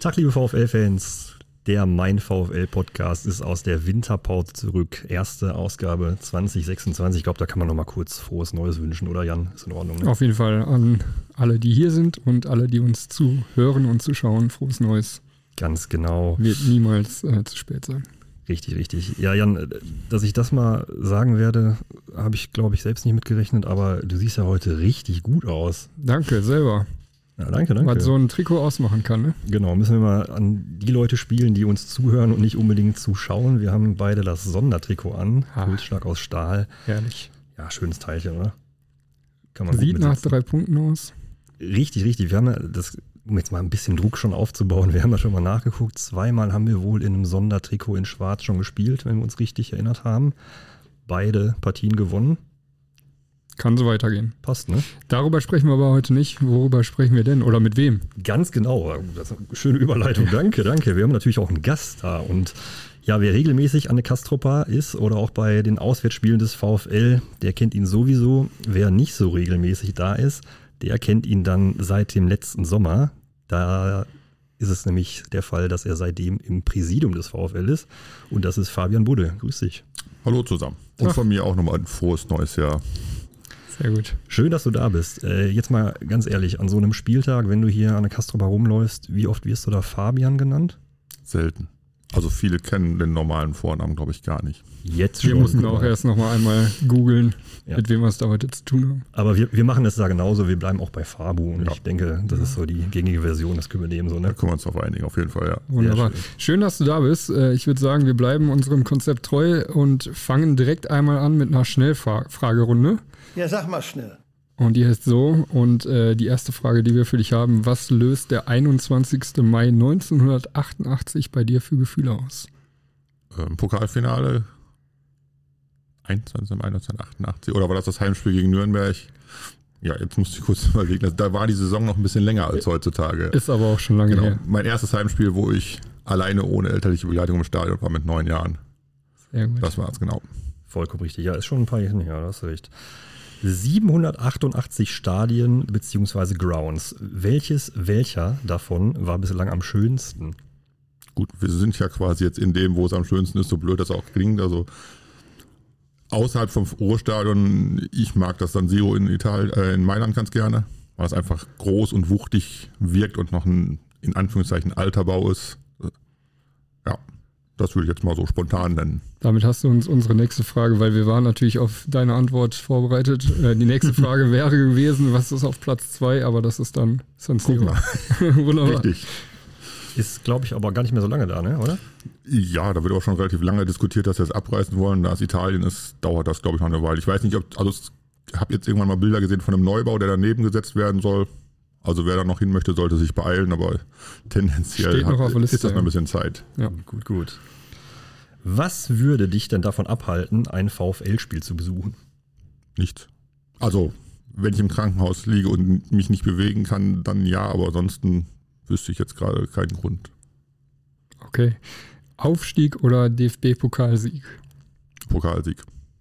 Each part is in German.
Tag, liebe VfL-Fans. Der Mein VfL-Podcast ist aus der Winterpause zurück. Erste Ausgabe 2026. Ich glaube, da kann man noch mal kurz frohes Neues wünschen, oder Jan? Ist in Ordnung, ne? Auf jeden Fall an alle, die hier sind und alle, die uns zuhören und zuschauen. Frohes Neues. Ganz genau. Wird niemals zu spät sein. Richtig, richtig. Ja, Jan, dass ich das mal sagen werde, habe ich, glaube ich, selbst nicht mitgerechnet, aber du siehst ja heute richtig gut aus. Danke, selber. Ja, danke. Was so ein Trikot ausmachen kann, ne? Genau, müssen wir mal an die Leute spielen, die uns zuhören und nicht unbedingt zuschauen. Wir haben beide das Sondertrikot an, Pulsschlag aus Stahl. Herrlich. Ja, schönes Teilchen, oder? Kann man Sieht nach 3 Punkten aus. Richtig. Wir haben ja das, um jetzt mal ein bisschen Druck schon aufzubauen, wir haben ja schon mal nachgeguckt. 2-mal haben wir wohl in einem Sondertrikot in Schwarz schon gespielt, wenn wir uns richtig erinnert haben. Beide Partien gewonnen. Kann so weitergehen. Passt, ne? Darüber sprechen wir aber heute nicht. Worüber sprechen wir denn? Oder mit wem? Ganz genau. Das ist eine schöne Überleitung. Danke. Wir haben natürlich auch einen Gast da. Und ja, wer regelmäßig an der Kastropa ist oder auch bei den Auswärtsspielen des VfL, der kennt ihn sowieso. Wer nicht so regelmäßig da ist, der kennt ihn dann seit dem letzten Sommer. Da ist es nämlich der Fall, dass er seitdem im Präsidium des VfL ist. Und das ist Fabian Budde. Grüß dich. Hallo zusammen. Und von mir auch nochmal ein frohes neues Jahr. Sehr gut. Schön, dass du da bist. Jetzt mal ganz ehrlich, an so einem Spieltag, wenn du hier an der Kastropa rumläufst, wie oft wirst du da Fabian genannt? Selten. Also viele kennen den normalen Vornamen, glaube ich, gar nicht. Jetzt schon. Wir mussten auch erst nochmal einmal googeln, Ja. mit wem wir es da heute zu tun haben. Aber wir machen das da genauso, wir bleiben auch bei Fabu und ich denke, das ist so die gängige Version, das können wir nehmen so, Da ne? können wir uns drauf einigen, auf jeden Fall, ja. Wunderbar. Schön, dass du da bist. Ich würde sagen, wir bleiben unserem Konzept treu und fangen direkt einmal an mit einer Schnellfragerunde. Ja, sag mal schnell. Und die heißt so, und die erste Frage, die wir für dich haben, was löst der 21. Mai 1988 bei dir für Gefühle aus? Pokalfinale 1988, oder war das Heimspiel gegen Nürnberg? Ja, jetzt musste ich kurz überlegen. Da war die Saison noch ein bisschen länger als heutzutage. Ist aber auch schon lange her. Mein erstes Heimspiel, wo ich alleine ohne elterliche Begleitung im Stadion war mit 9 Jahren. Sehr gut. Das war es, genau. Vollkommen richtig, ja, ist schon ein paar Jahre her, da hast du recht. 788 Stadien bzw. Grounds. Welcher davon war bislang am schönsten? Gut, wir sind ja quasi jetzt in dem, wo es am schönsten ist, so blöd das auch klingt. Also außerhalb vom Ruhrstadion, ich mag das San Siro in Mailand ganz gerne, weil es einfach groß und wuchtig wirkt und noch ein, in Anführungszeichen, alter Bau ist. Ja, das würde ich jetzt mal so spontan nennen. Damit hast du uns unsere nächste Frage, weil wir waren natürlich auf deine Antwort vorbereitet. Die nächste Frage wäre gewesen, was ist auf Platz 2, aber das ist dann San Siro. Wunderbar. Richtig. Ist, glaube ich, aber gar nicht mehr so lange da, ne, oder? Ja, da wird auch schon relativ lange diskutiert, dass sie es abreißen wollen. Da es Italien ist, dauert das, glaube ich, noch eine Weile. Ich weiß nicht, ich habe jetzt irgendwann mal Bilder gesehen von einem Neubau, der daneben gesetzt werden soll. Also wer da noch hin möchte, sollte sich beeilen, aber tendenziell Steht noch auf der Liste, ist das noch ein bisschen Zeit. Ja. Gut. Was würde dich denn davon abhalten, ein VfL-Spiel zu besuchen? Nichts. Also, wenn ich im Krankenhaus liege und mich nicht bewegen kann, dann ja, aber ansonsten wüsste ich jetzt gerade keinen Grund. Okay. Aufstieg oder DFB-Pokalsieg? Pokalsieg.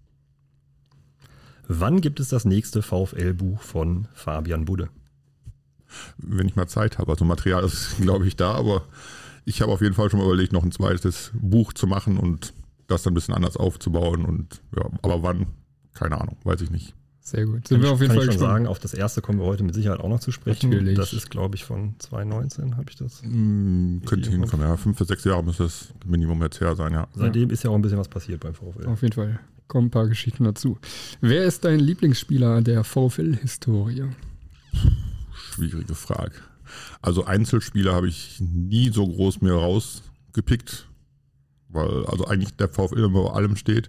Wann gibt es das nächste VfL-Buch von Fabian Budde? Wenn ich mal Zeit habe. Also Material ist, glaube ich, da, aber ich habe auf jeden Fall schon mal überlegt, noch ein zweites Buch zu machen und das dann ein bisschen anders aufzubauen. Und ja, aber wann? Keine Ahnung, weiß ich nicht. Sehr gut. Sind wir auf jeden Kann Fall ich schon gespannt. sagen, auf das erste kommen wir heute mit Sicherheit auch noch zu sprechen. Natürlich. Das ist, glaube ich, von 2019, habe ich das. Könnte hinkommen, ja. 5 bis 6 Jahre müsste das Minimum jetzt her sein, ja. Seitdem ist ja auch ein bisschen was passiert beim VfL. Auf jeden Fall. Kommen ein paar Geschichten dazu. Wer ist dein Lieblingsspieler der VfL-Historie? Schwierige Frage. Also Einzelspieler habe ich nie so groß mir rausgepickt, weil also eigentlich der VfL über allem steht.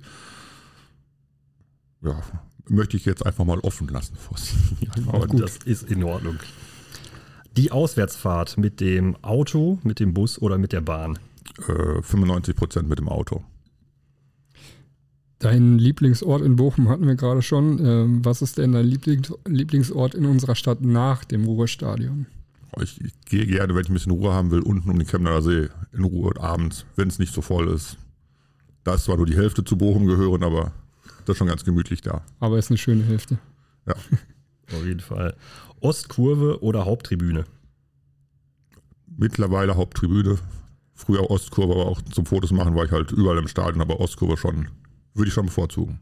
Ja, möchte ich jetzt einfach mal offen lassen. Aber das ist in Ordnung. Die Auswärtsfahrt mit dem Auto, mit dem Bus oder mit der Bahn? 95% mit dem Auto. Dein Lieblingsort in Bochum hatten wir gerade schon. Was ist denn dein Lieblingsort in unserer Stadt nach dem Ruhrstadion? Ich gehe gerne, wenn ich ein bisschen Ruhe haben will, unten um den Chemnader See in Ruhe abends, wenn es nicht so voll ist. Da ist zwar nur die Hälfte zu Bochum gehören, aber das ist schon ganz gemütlich da. Aber ist eine schöne Hälfte. Ja. Auf jeden Fall. Ostkurve oder Haupttribüne? Mittlerweile Haupttribüne. Früher Ostkurve, aber auch zum Fotos machen war ich halt überall im Stadion, aber Ostkurve würde ich schon bevorzugen.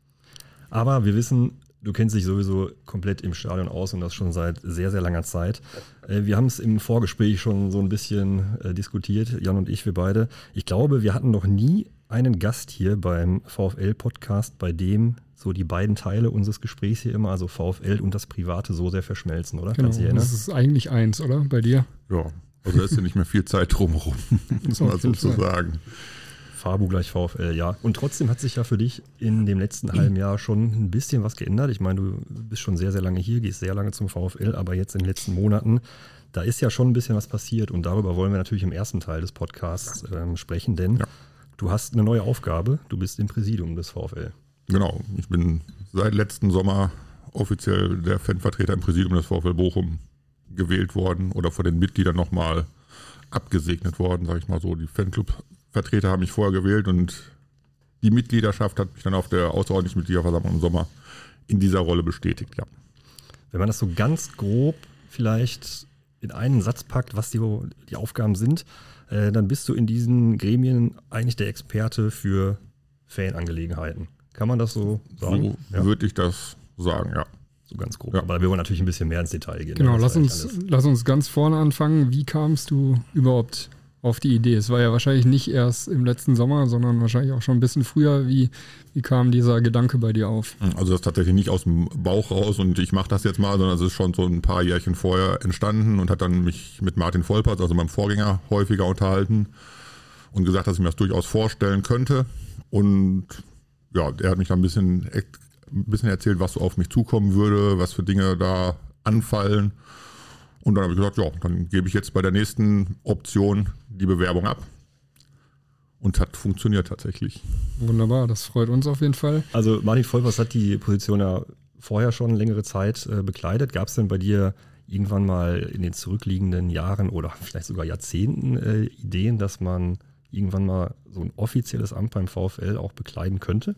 Aber wir wissen, du kennst dich sowieso komplett im Stadion aus und das schon seit sehr, sehr langer Zeit. Wir haben es im Vorgespräch schon so ein bisschen diskutiert, Jan und ich, wir beide. Ich glaube, wir hatten noch nie einen Gast hier beim VfL-Podcast, bei dem so die beiden Teile unseres Gesprächs hier immer, also VfL und das Private, so sehr verschmelzen, oder? Genau, das ist eigentlich eins, oder? Bei dir? Ja, also da ist ja nicht mehr viel Zeit drumherum, muss man so zu sagen. Fabu gleich VfL, ja. Und trotzdem hat sich ja für dich in dem letzten halben Jahr schon ein bisschen was geändert. Ich meine, du bist schon sehr, sehr lange hier, gehst sehr lange zum VfL, aber jetzt in den letzten Monaten, da ist ja schon ein bisschen was passiert und darüber wollen wir natürlich im ersten Teil des Podcasts sprechen, denn du hast eine neue Aufgabe, du bist im Präsidium des VfL. Genau, ich bin seit letzten Sommer offiziell der Fanvertreter im Präsidium des VfL Bochum gewählt worden oder von den Mitgliedern nochmal abgesegnet worden, sage ich mal so. Die Fanclub-Vertreter haben mich vorher gewählt und die Mitgliedschaft hat mich dann auf der außerordentlichen Mitgliederversammlung im Sommer in dieser Rolle bestätigt, ja. Wenn man das so ganz grob vielleicht in einen Satz packt, was die Aufgaben sind, dann bist du in diesen Gremien eigentlich der Experte für Fanangelegenheiten. Kann man das so sagen? So würde ich das sagen, ja. So ganz grob. Ja. Aber wir wollen natürlich ein bisschen mehr ins Detail gehen. Genau, lass uns ganz vorne anfangen. Wie kamst du überhaupt auf die Idee? Es war ja wahrscheinlich nicht erst im letzten Sommer, sondern wahrscheinlich auch schon ein bisschen früher. Wie kam dieser Gedanke bei dir auf? Also das ist tatsächlich nicht aus dem Bauch raus und ich mache das jetzt mal, sondern es ist schon so ein paar Jährchen vorher entstanden und hat dann mich mit Martin Volperts, also meinem Vorgänger, häufiger unterhalten und gesagt, dass ich mir das durchaus vorstellen könnte. Und ja, er hat mich dann ein bisschen erzählt, was so auf mich zukommen würde, was für Dinge da anfallen. Und dann habe ich gesagt, ja, dann gebe ich jetzt bei der nächsten Option die Bewerbung ab. Und hat funktioniert tatsächlich. Wunderbar, das freut uns auf jeden Fall. Also Martin Volpers hat die Position ja vorher schon längere Zeit bekleidet. Gab es denn bei dir irgendwann mal in den zurückliegenden Jahren oder vielleicht sogar Jahrzehnten Ideen, dass man irgendwann mal so ein offizielles Amt beim VfL auch bekleiden könnte?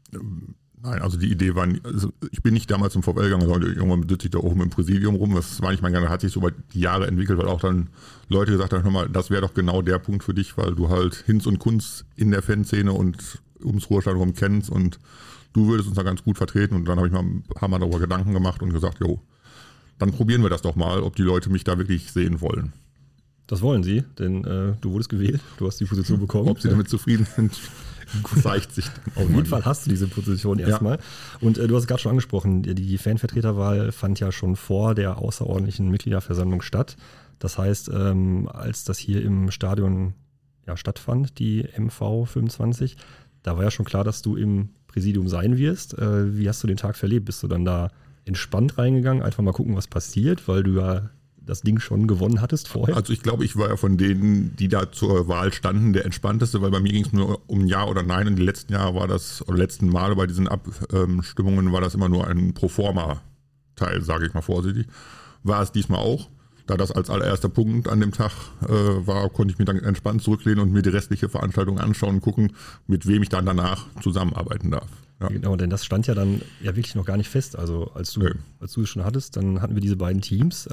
Nein, also die Idee war, ich bin nicht damals zum VfL gegangen, sondern irgendwann sitze ich da oben im Präsidium rum. Das war nicht mein Gang, das hat sich so über die Jahre entwickelt, weil auch dann Leute gesagt haben, hör mal, das wäre doch genau der Punkt für dich, weil du halt Hinz und Kunz in der Fanszene und ums Ruhrstadion rum kennst und du würdest uns da ganz gut vertreten. Und dann habe ich mal ein paar Mal darüber Gedanken gemacht und gesagt, jo, dann probieren wir das doch mal, ob die Leute mich da wirklich sehen wollen. Das wollen sie, denn du wurdest gewählt, du hast die Position bekommen. Ob sie damit zufrieden sind, zeigt sich dann. Auf jeden Fall hast du diese Position erstmal. Ja. Und du hast es gerade schon angesprochen, die Fanvertreterwahl fand ja schon vor der außerordentlichen Mitgliederversammlung statt. Das heißt, als das hier im Stadion stattfand, die MV 25, da war ja schon klar, dass du im Präsidium sein wirst. Wie hast du den Tag verlebt? Bist du dann da entspannt reingegangen, einfach mal gucken, was passiert, weil du ja das Ding schon gewonnen hattest vorher? Also ich glaube, ich war ja von denen, die da zur Wahl standen, der entspannteste, weil bei mir ging es nur um Ja oder Nein und die letzten Jahre war das, oder letzten Male bei diesen Abstimmungen war das immer nur ein Proforma-Teil, sage ich mal vorsichtig. War es diesmal auch. Da das als allererster Punkt an dem Tag war, konnte ich mich dann entspannt zurücklehnen und mir die restliche Veranstaltung anschauen und gucken, mit wem ich dann danach zusammenarbeiten darf. Ja. Genau, denn das stand ja dann ja wirklich noch gar nicht fest. Also als du es schon hattest, dann hatten wir diese beiden Teams.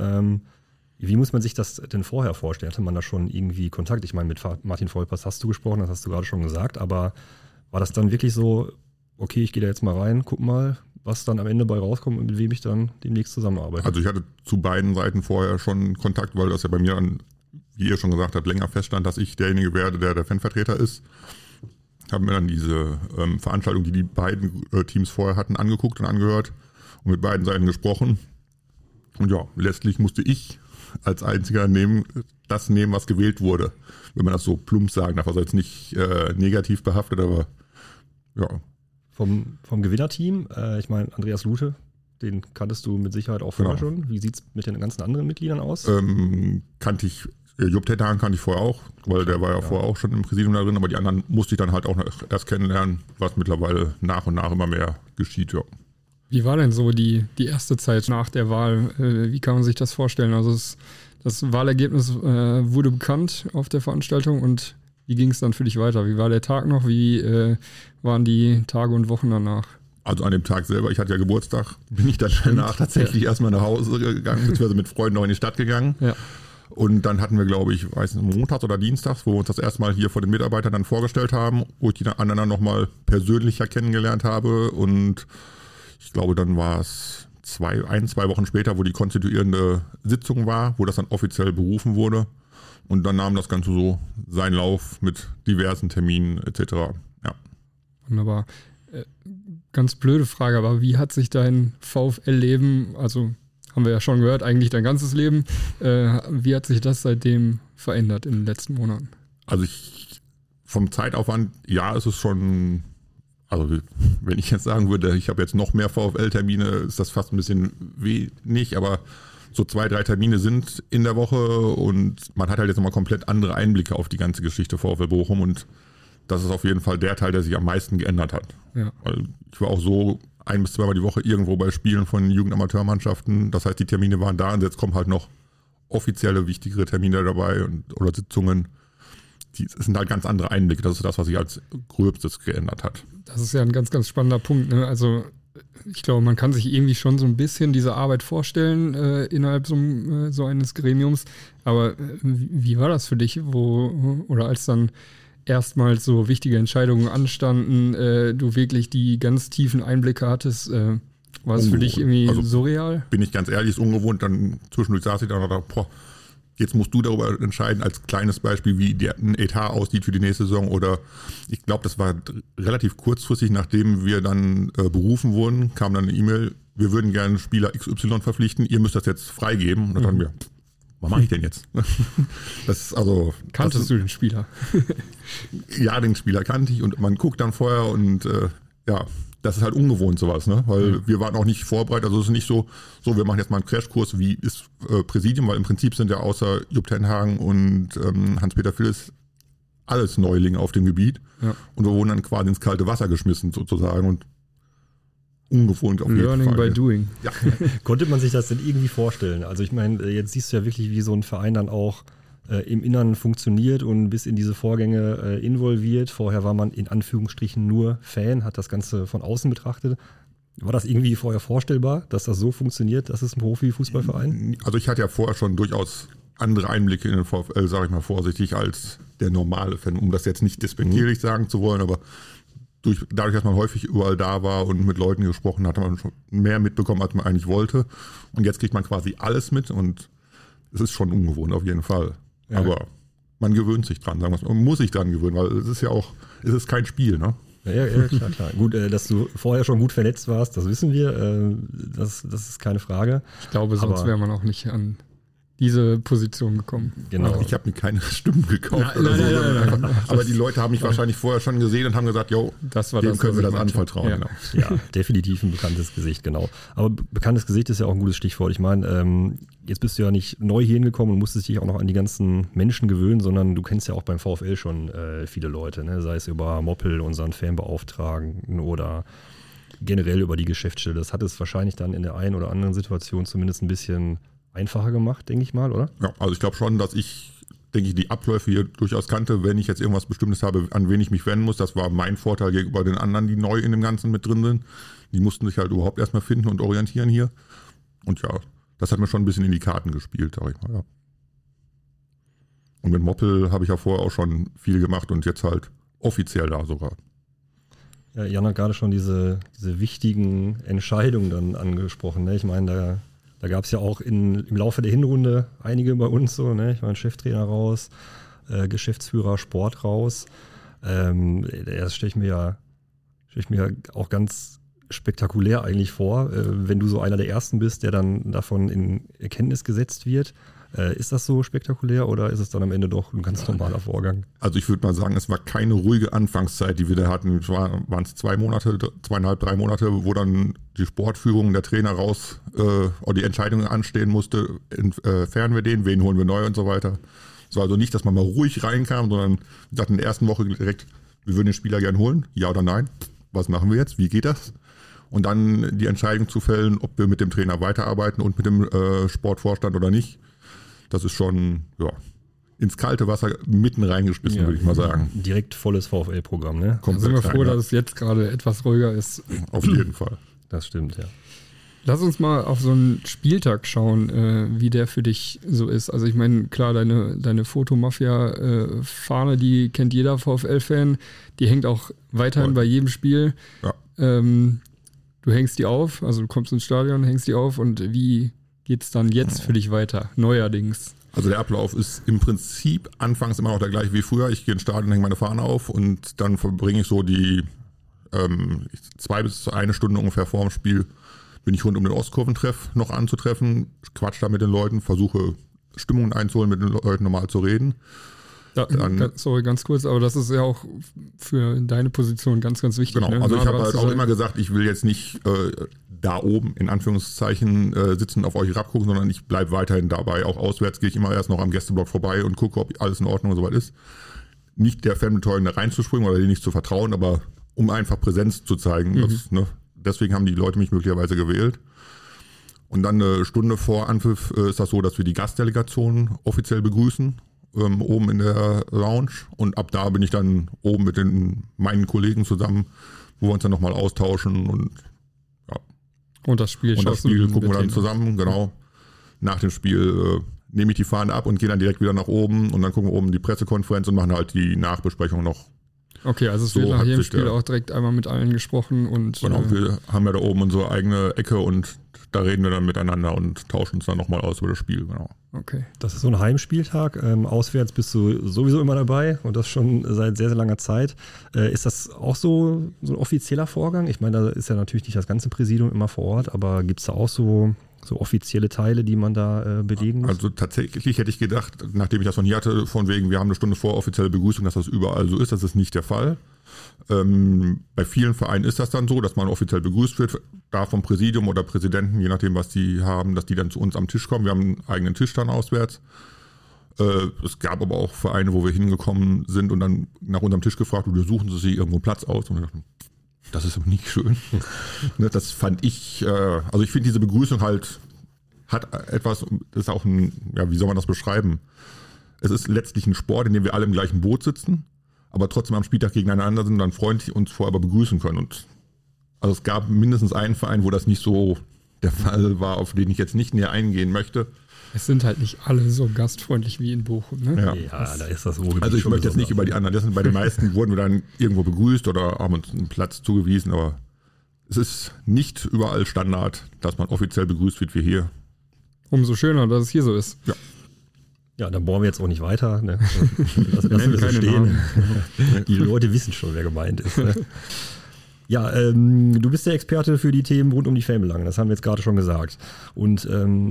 Wie muss man sich das denn vorher vorstellen? Hatte man da schon irgendwie Kontakt? Ich meine, mit Martin Volpers hast du gesprochen, das hast du gerade schon gesagt, aber war das dann wirklich so, okay, ich gehe da jetzt mal rein, guck mal, was dann am Ende bei rauskommt und mit wem ich dann demnächst zusammenarbeite? Also ich hatte zu beiden Seiten vorher schon Kontakt, weil das ja bei mir dann, wie ihr schon gesagt habt, länger feststand, dass ich derjenige werde, der der Fanvertreter ist. Haben mir dann diese Veranstaltung, die beiden Teams vorher hatten, angeguckt und angehört und mit beiden Seiten gesprochen. Und ja, letztlich musste ich als einziger das nehmen, was gewählt wurde. Wenn man das so plump sagen darf. Also jetzt nicht negativ behaftet, aber ja. Vom Gewinnerteam, ich meine, Andreas Lute, den kanntest du mit Sicherheit auch vorher schon. Wie sieht es mit den ganzen anderen Mitgliedern aus? Kannte ich, Jupp Tetan kannte ich vorher auch, weil der war ja vorher auch schon im Präsidium da drin, aber die anderen musste ich dann halt auch erst kennenlernen, was mittlerweile nach und nach immer mehr geschieht, ja. Wie war denn so die erste Zeit nach der Wahl? Wie kann man sich das vorstellen? Also das Wahlergebnis wurde bekannt auf der Veranstaltung und wie ging es dann für dich weiter? Wie war der Tag noch? Wie waren die Tage und Wochen danach? Also an dem Tag selber, ich hatte ja Geburtstag, bin ich dann danach tatsächlich erstmal nach Hause gegangen, beziehungsweise mit Freunden noch in die Stadt gegangen. Ja. Und dann hatten wir, glaube ich, montags oder dienstags, wo wir uns das erste Mal hier vor den Mitarbeitern dann vorgestellt haben, wo ich die anderen dann nochmal persönlicher kennengelernt habe. Und ich glaube, dann war es 2 Wochen später, wo die konstituierende Sitzung war, wo das dann offiziell berufen wurde. Und dann nahm das Ganze so seinen Lauf mit diversen Terminen etc. Ja. Wunderbar. Ganz blöde Frage, aber wie hat sich dein VfL-Leben, also haben wir ja schon gehört, eigentlich dein ganzes Leben, wie hat sich das seitdem verändert in den letzten Monaten? Also vom Zeitaufwand, ja, ist es schon, also wenn ich jetzt sagen würde, ich habe jetzt noch mehr VfL-Termine, ist das fast ein bisschen wenig, aber so 2, 3 Termine sind in der Woche und man hat halt jetzt nochmal komplett andere Einblicke auf die ganze Geschichte VfL Bochum und das ist auf jeden Fall der Teil, der sich am meisten geändert hat. Ja. Weil ich war auch so 1- bis 2-mal die Woche irgendwo bei Spielen von Jugendamateurmannschaften. Das heißt, die Termine waren da und jetzt kommen halt noch offizielle, wichtigere Termine dabei oder Sitzungen. Es sind halt ganz andere Einblicke. Das ist das, was sich als Gröbstes geändert hat. Das ist ja ein ganz, ganz spannender Punkt. Ne? Also ich glaube, man kann sich irgendwie schon so ein bisschen diese Arbeit vorstellen innerhalb so eines Gremiums. Aber wie war das für dich, oder als dann erstmals so wichtige Entscheidungen anstanden, du wirklich die ganz tiefen Einblicke hattest, war es für dich irgendwie surreal? Bin ich ganz ehrlich, ist ungewohnt. Dann zwischendurch saß ich da und dachte, jetzt musst du darüber entscheiden, als kleines Beispiel, wie ein Etat aussieht für die nächste Saison. Oder ich glaube, das war relativ kurzfristig, nachdem wir dann berufen wurden, kam dann eine E-Mail, wir würden gerne Spieler XY verpflichten, ihr müsst das jetzt freigeben. Und dann dachten wir, was mache ich denn jetzt? Kanntest du den Spieler? Ja, den Spieler kannte ich und man guckt dann vorher und das ist halt ungewohnt sowas, ne? Weil wir waren auch nicht vorbereitet, also es ist nicht so, wir machen jetzt mal einen Crashkurs, wie ist Präsidium, weil im Prinzip sind ja außer Jupp Tenhagen und Hans-Peter Phillips alles Neulinge auf dem Gebiet und wir wurden dann quasi ins kalte Wasser geschmissen sozusagen und ungewohnt auf jeden Fall. Learning by doing. Ja. Konnte man sich das denn irgendwie vorstellen? Also ich meine, jetzt siehst du ja wirklich, wie so ein Verein dann auch im Inneren funktioniert und bis in diese Vorgänge involviert. Vorher war man in Anführungsstrichen nur Fan, hat das Ganze von außen betrachtet. War das irgendwie vorher vorstellbar, dass das so funktioniert? Das ist ein Profifußballverein? Also ich hatte ja vorher schon durchaus andere Einblicke in den VfL, sage ich mal vorsichtig, als der normale Fan, um das jetzt nicht despektierlich sagen zu wollen, aber dadurch, dass man häufig überall da war und mit Leuten gesprochen hat, hat man schon mehr mitbekommen, als man eigentlich wollte. Und jetzt kriegt man quasi alles mit und es ist schon ungewohnt auf jeden Fall. Ja. Aber man gewöhnt sich dran, sagen wir es mal. Man muss sich dran gewöhnen, weil es ist ja auch, es ist kein Spiel, ne? Ja, klar. Gut, dass du vorher schon gut vernetzt warst, das wissen wir. Das ist keine Frage. Ich glaube, sonst wäre man auch nicht an diese Position gekommen. Genau. Ich habe mir keine Stimmen gekauft. Nein. Aber die Leute haben mich wahrscheinlich vorher schon gesehen und haben gesagt, jo, dem können wir das anvertrauen. Ja. Genau. Ja, definitiv ein bekanntes Gesicht, genau. Aber bekanntes Gesicht ist ja auch ein gutes Stichwort. Ich meine, jetzt bist du ja nicht neu hier hingekommen und musstest dich auch noch an die ganzen Menschen gewöhnen, sondern du kennst ja auch beim VfL schon viele Leute, ne? Sei es über Moppel, unseren Fanbeauftragten oder generell über die Geschäftsstelle. Das hat es wahrscheinlich dann in der einen oder anderen Situation zumindest ein bisschen einfacher gemacht, denke ich mal, oder? Ja, also ich glaube schon, dass ich die Abläufe hier durchaus kannte, wenn ich jetzt irgendwas Bestimmtes habe, an wen ich mich wenden muss. Das war mein Vorteil gegenüber den anderen, die neu in dem Ganzen mit drin sind. Die mussten sich halt überhaupt erstmal finden und orientieren hier. Und ja, das hat mir schon ein bisschen in die Karten gespielt, sag ich mal, ja. Und mit Moppel habe ich ja vorher auch schon viel gemacht und jetzt halt offiziell da sogar. Ja, Jan hat gerade schon diese wichtigen Entscheidungen dann angesprochen, ne? Ich meine, da gab es ja auch im Laufe der Hinrunde einige bei uns so, ne? Ich meine, Cheftrainer raus, Geschäftsführer Sport raus. Das stelle ich mir auch ganz spektakulär eigentlich vor, wenn du so einer der Ersten bist, der dann davon in Erkenntnis gesetzt wird. Ist das so spektakulär oder ist es dann am Ende doch ein ganz normaler Vorgang? Also ich würde mal sagen, es war keine ruhige Anfangszeit, die wir da hatten. Es waren es 2 Monate, 2,5, 3 Monate, wo dann die Sportführung, der Trainer raus oder die Entscheidung anstehen musste, entfernen wir den, wen holen wir neu und so weiter. Es war also nicht, dass man mal ruhig reinkam, sondern wir sagten in der ersten Woche direkt, wir würden den Spieler gern holen, ja oder nein, was machen wir jetzt, wie geht das? Und dann die Entscheidung zu fällen, ob wir mit dem Trainer weiterarbeiten und mit dem Sportvorstand oder nicht. Das ist schon, ins kalte Wasser mitten reingeschmissen, würde ich mal sagen. Direkt volles VfL-Programm, ne? Da sind wir froh, dass es jetzt gerade etwas ruhiger ist. Auf jeden Fall. Das stimmt, ja. Lass uns mal auf so einen Spieltag schauen, wie der für dich so ist. Also ich meine, klar, deine Fotomafia-Fahne, die kennt jeder VfL-Fan. Die hängt auch weiterhin bei jedem Spiel. Ja. Du hängst die auf, also du kommst ins Stadion, hängst die auf und wie geht's dann jetzt für dich weiter, neuerdings? Also der Ablauf ist im Prinzip anfangs immer noch der gleiche wie früher. Ich gehe ins Stadion, hänge meine Fahne auf und dann verbringe ich so die 2 bis 1 Stunde ungefähr vor dem Spiel, bin ich rund um den Ostkurventreff noch anzutreffen, quatsch da mit den Leuten, versuche Stimmungen einzuholen, mit den Leuten normal zu reden. Ja, sorry, ganz kurz, aber das ist ja auch für deine Position ganz, ganz wichtig. Genau, ne? also ich habe halt auch immer gesagt, ich will jetzt nicht da oben in Anführungszeichen sitzen, auf euch herabgucken, sondern ich bleibe weiterhin dabei. Auch auswärts gehe ich immer erst noch am Gästeblock vorbei und gucke, ob alles in Ordnung und soweit ist. Nicht der Fanbetreuung reinzuspringen oder denen nicht zu vertrauen, aber um einfach Präsenz zu zeigen. Das, ne? Deswegen haben die Leute mich möglicherweise gewählt. Und dann eine Stunde vor Anpfiff ist das so, dass wir die Gastdelegation offiziell begrüßen, oben in der Lounge. Und ab da bin ich dann oben mit meinen Kollegen zusammen, wo wir uns dann nochmal austauschen. Und das Spiel gucken wir dann zusammen, genau. Nach dem Spiel nehme ich die Fahne ab und gehe dann direkt wieder nach oben. Und dann gucken wir oben die Pressekonferenz und machen halt die Nachbesprechung noch. Okay, also es wird nach jedem Spiel auch direkt einmal mit allen gesprochen und. Genau, wir haben ja da oben unsere eigene Ecke und da reden wir dann miteinander und tauschen uns dann nochmal aus über das Spiel, genau. Okay. Das ist so ein Heimspieltag. Auswärts bist du sowieso immer dabei und das schon seit sehr, sehr langer Zeit. Ist das auch so ein offizieller Vorgang? Ich meine, da ist ja natürlich nicht das ganze Präsidium immer vor Ort, aber gibt es da auch so offizielle Teile, die man da belegen muss? Also tatsächlich hätte ich gedacht, nachdem ich das von hier hatte, von wegen, wir haben eine Stunde vor offizielle Begrüßung, dass das überall so ist. Das ist nicht der Fall. Bei vielen Vereinen ist das dann so, dass man offiziell begrüßt wird, da vom Präsidium oder Präsidenten, je nachdem, was die haben, dass die dann zu uns am Tisch kommen. Wir haben einen eigenen Tisch dann auswärts. Es gab aber auch Vereine, wo wir hingekommen sind und dann nach unserem Tisch gefragt, und wir suchen sie sich irgendwo einen Platz aus. Und wir dachten, das ist nicht schön. Das fand ich, also ich finde diese Begrüßung halt, hat etwas, das ist auch ein, ja, wie soll man das beschreiben? Es ist letztlich ein Sport, in dem wir alle im gleichen Boot sitzen, aber trotzdem am Spieltag gegeneinander sind und dann freundlich uns vorher aber begrüßen können. Und also es gab mindestens einen Verein, wo das nicht so der Fall war, auf den ich jetzt nicht näher eingehen möchte. Es sind halt nicht alle so gastfreundlich wie in Bochum, ne? Ja, da ist das Ruhrgebiet. Also ich möchte jetzt nicht über die anderen, bei den meisten wurden wir dann irgendwo begrüßt oder haben uns einen Platz zugewiesen, aber es ist nicht überall Standard, dass man offiziell begrüßt wird wie hier. Umso schöner, dass es hier so ist. Ja. Ja, dann bohren wir jetzt auch nicht weiter. Ne? Lassen wir so stehen. Die Leute wissen schon, wer gemeint ist. Ne? Ja, du bist der Experte für die Themen rund um die Fanbelange, das haben wir jetzt gerade schon gesagt. Und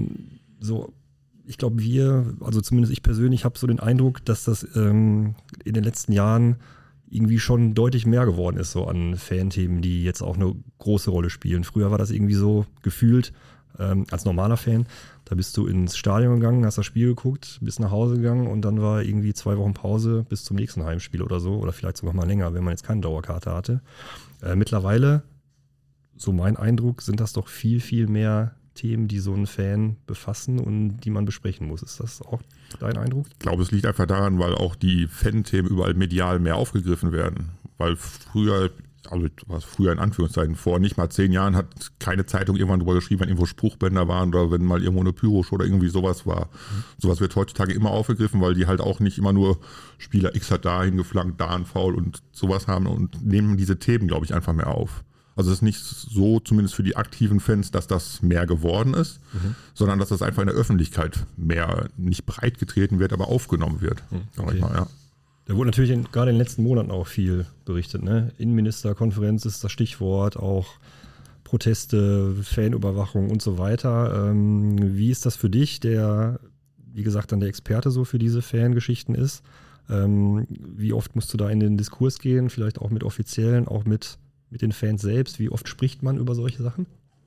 ich glaube, also zumindest ich persönlich, habe so den Eindruck, dass das in den letzten Jahren irgendwie schon deutlich mehr geworden ist, so an Fanthemen, die jetzt auch eine große Rolle spielen. Früher war das irgendwie so gefühlt, als normaler Fan, da bist du ins Stadion gegangen, hast das Spiel geguckt, bist nach Hause gegangen und dann war irgendwie 2 Wochen Pause bis zum nächsten Heimspiel oder so, oder vielleicht sogar mal länger, wenn man jetzt keine Dauerkarte hatte. Mittlerweile, so mein Eindruck, sind das doch viel, viel mehr Themen, die so einen Fan befassen und die man besprechen muss. Ist das auch dein Eindruck? Ich glaube, es liegt einfach daran, weil auch die Fan-Themen überall medial mehr aufgegriffen werden. Weil früher in Anführungszeichen, vor nicht mal 10 Jahren hat keine Zeitung irgendwann drüber geschrieben, wenn irgendwo Spruchbänder waren oder wenn mal irgendwo eine Pyro-Show oder irgendwie sowas war. Sowas wird heutzutage immer aufgegriffen, weil die halt auch nicht immer nur Spieler X hat da hingeflankt, da ein Foul und sowas haben und nehmen diese Themen, glaube ich, einfach mehr auf. Also es ist nicht so, zumindest für die aktiven Fans, dass das mehr geworden ist, sondern dass das einfach in der Öffentlichkeit mehr, nicht breit getreten wird, aber aufgenommen wird. Okay. Da wurde natürlich gerade in den letzten Monaten auch viel berichtet. Ne? Innenministerkonferenz ist das Stichwort, auch Proteste, Fanüberwachung und so weiter. Wie ist das für dich, der, wie gesagt, dann der Experte so für diese Fangeschichten ist? Wie oft musst du da in den Diskurs gehen, vielleicht auch mit Offiziellen, auch mit den Fans selbst? Wie oft spricht man über solche Sachen?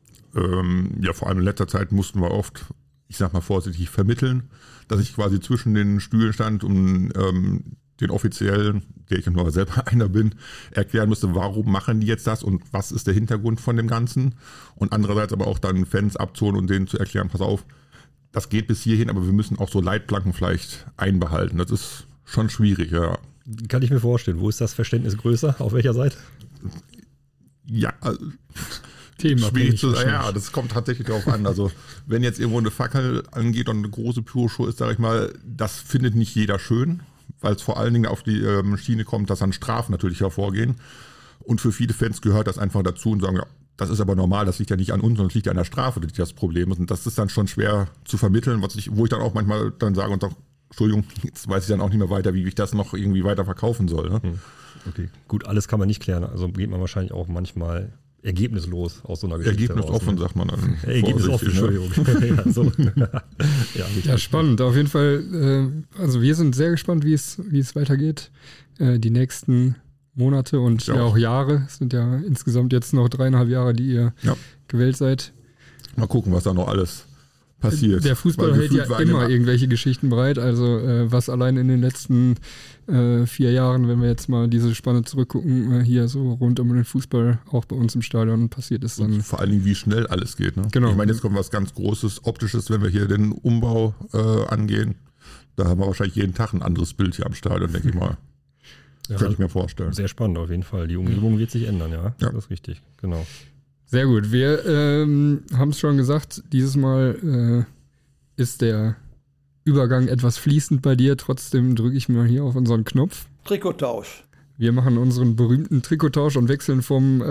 Ja, vor allem in letzter Zeit mussten wir oft, ich sag mal vorsichtig, vermitteln, dass ich quasi zwischen den Stühlen stand und den Offiziellen, der ich nur selber einer bin, erklären müsste, warum machen die jetzt das und was ist der Hintergrund von dem Ganzen. Und andererseits aber auch dann Fans abzuholen und denen zu erklären, pass auf, das geht bis hierhin, aber wir müssen auch so Leitplanken vielleicht einbehalten. Das ist schon schwierig, ja. Kann ich mir vorstellen. Wo ist das Verständnis größer? Auf welcher Seite? Ja, Themenabhängig zu sagen. Ja, wahrscheinlich. das kommt tatsächlich darauf an. Also wenn jetzt irgendwo eine Fackel angeht und eine große Pyroshow ist, sage ich mal, das findet nicht jeder schön, weil es vor allen Dingen auf die Schiene kommt, dass dann Strafen natürlich hervorgehen. Und für viele Fans gehört das einfach dazu und sagen, ja, das ist aber normal, das liegt ja nicht an uns, sondern es liegt ja an der Strafe, das das Problem ist. Und das ist dann schon schwer zu vermitteln, wo ich dann auch manchmal dann sage und sage, Entschuldigung, jetzt weiß ich dann auch nicht mehr weiter, wie ich das noch irgendwie weiter verkaufen soll. Ne? Okay, gut, alles kann man nicht klären. Also geht man wahrscheinlich auch manchmal ergebnislos aus so einer Geschichte Ergebnisoffen, sagt man dann. Ergebnisoffen, Entschuldigung. Ja, so. Ja, spannend. Auf jeden Fall, also wir sind sehr gespannt, wie es weitergeht. Die nächsten Monate und ja auch Jahre. Es sind ja insgesamt jetzt noch 3,5 Jahre, die ihr gewählt seid. Mal gucken, was da noch alles passiert. Der Fußball hält ja immer irgendwelche Geschichten bereit. Also was allein in den letzten 4 Jahren, wenn wir jetzt mal diese Spanne zurückgucken, hier so rund um den Fußball auch bei uns im Stadion passiert ist. Dann vor allen Dingen, wie schnell alles geht. Ne? Genau. Ich meine, jetzt kommt was ganz Großes, Optisches, wenn wir hier den Umbau angehen. Da haben wir wahrscheinlich jeden Tag ein anderes Bild hier am Stadion, denke ich mal. Ja, könnte ich mir vorstellen. Sehr spannend auf jeden Fall. Die Umgebung wird sich ändern, ja. Das ist richtig, genau. Sehr gut. Wir haben es schon gesagt, dieses Mal ist der Übergang etwas fließend bei dir. Trotzdem drücke ich mal hier auf unseren Knopf. Trikottausch. Wir machen unseren berühmten Trikottausch und wechseln vom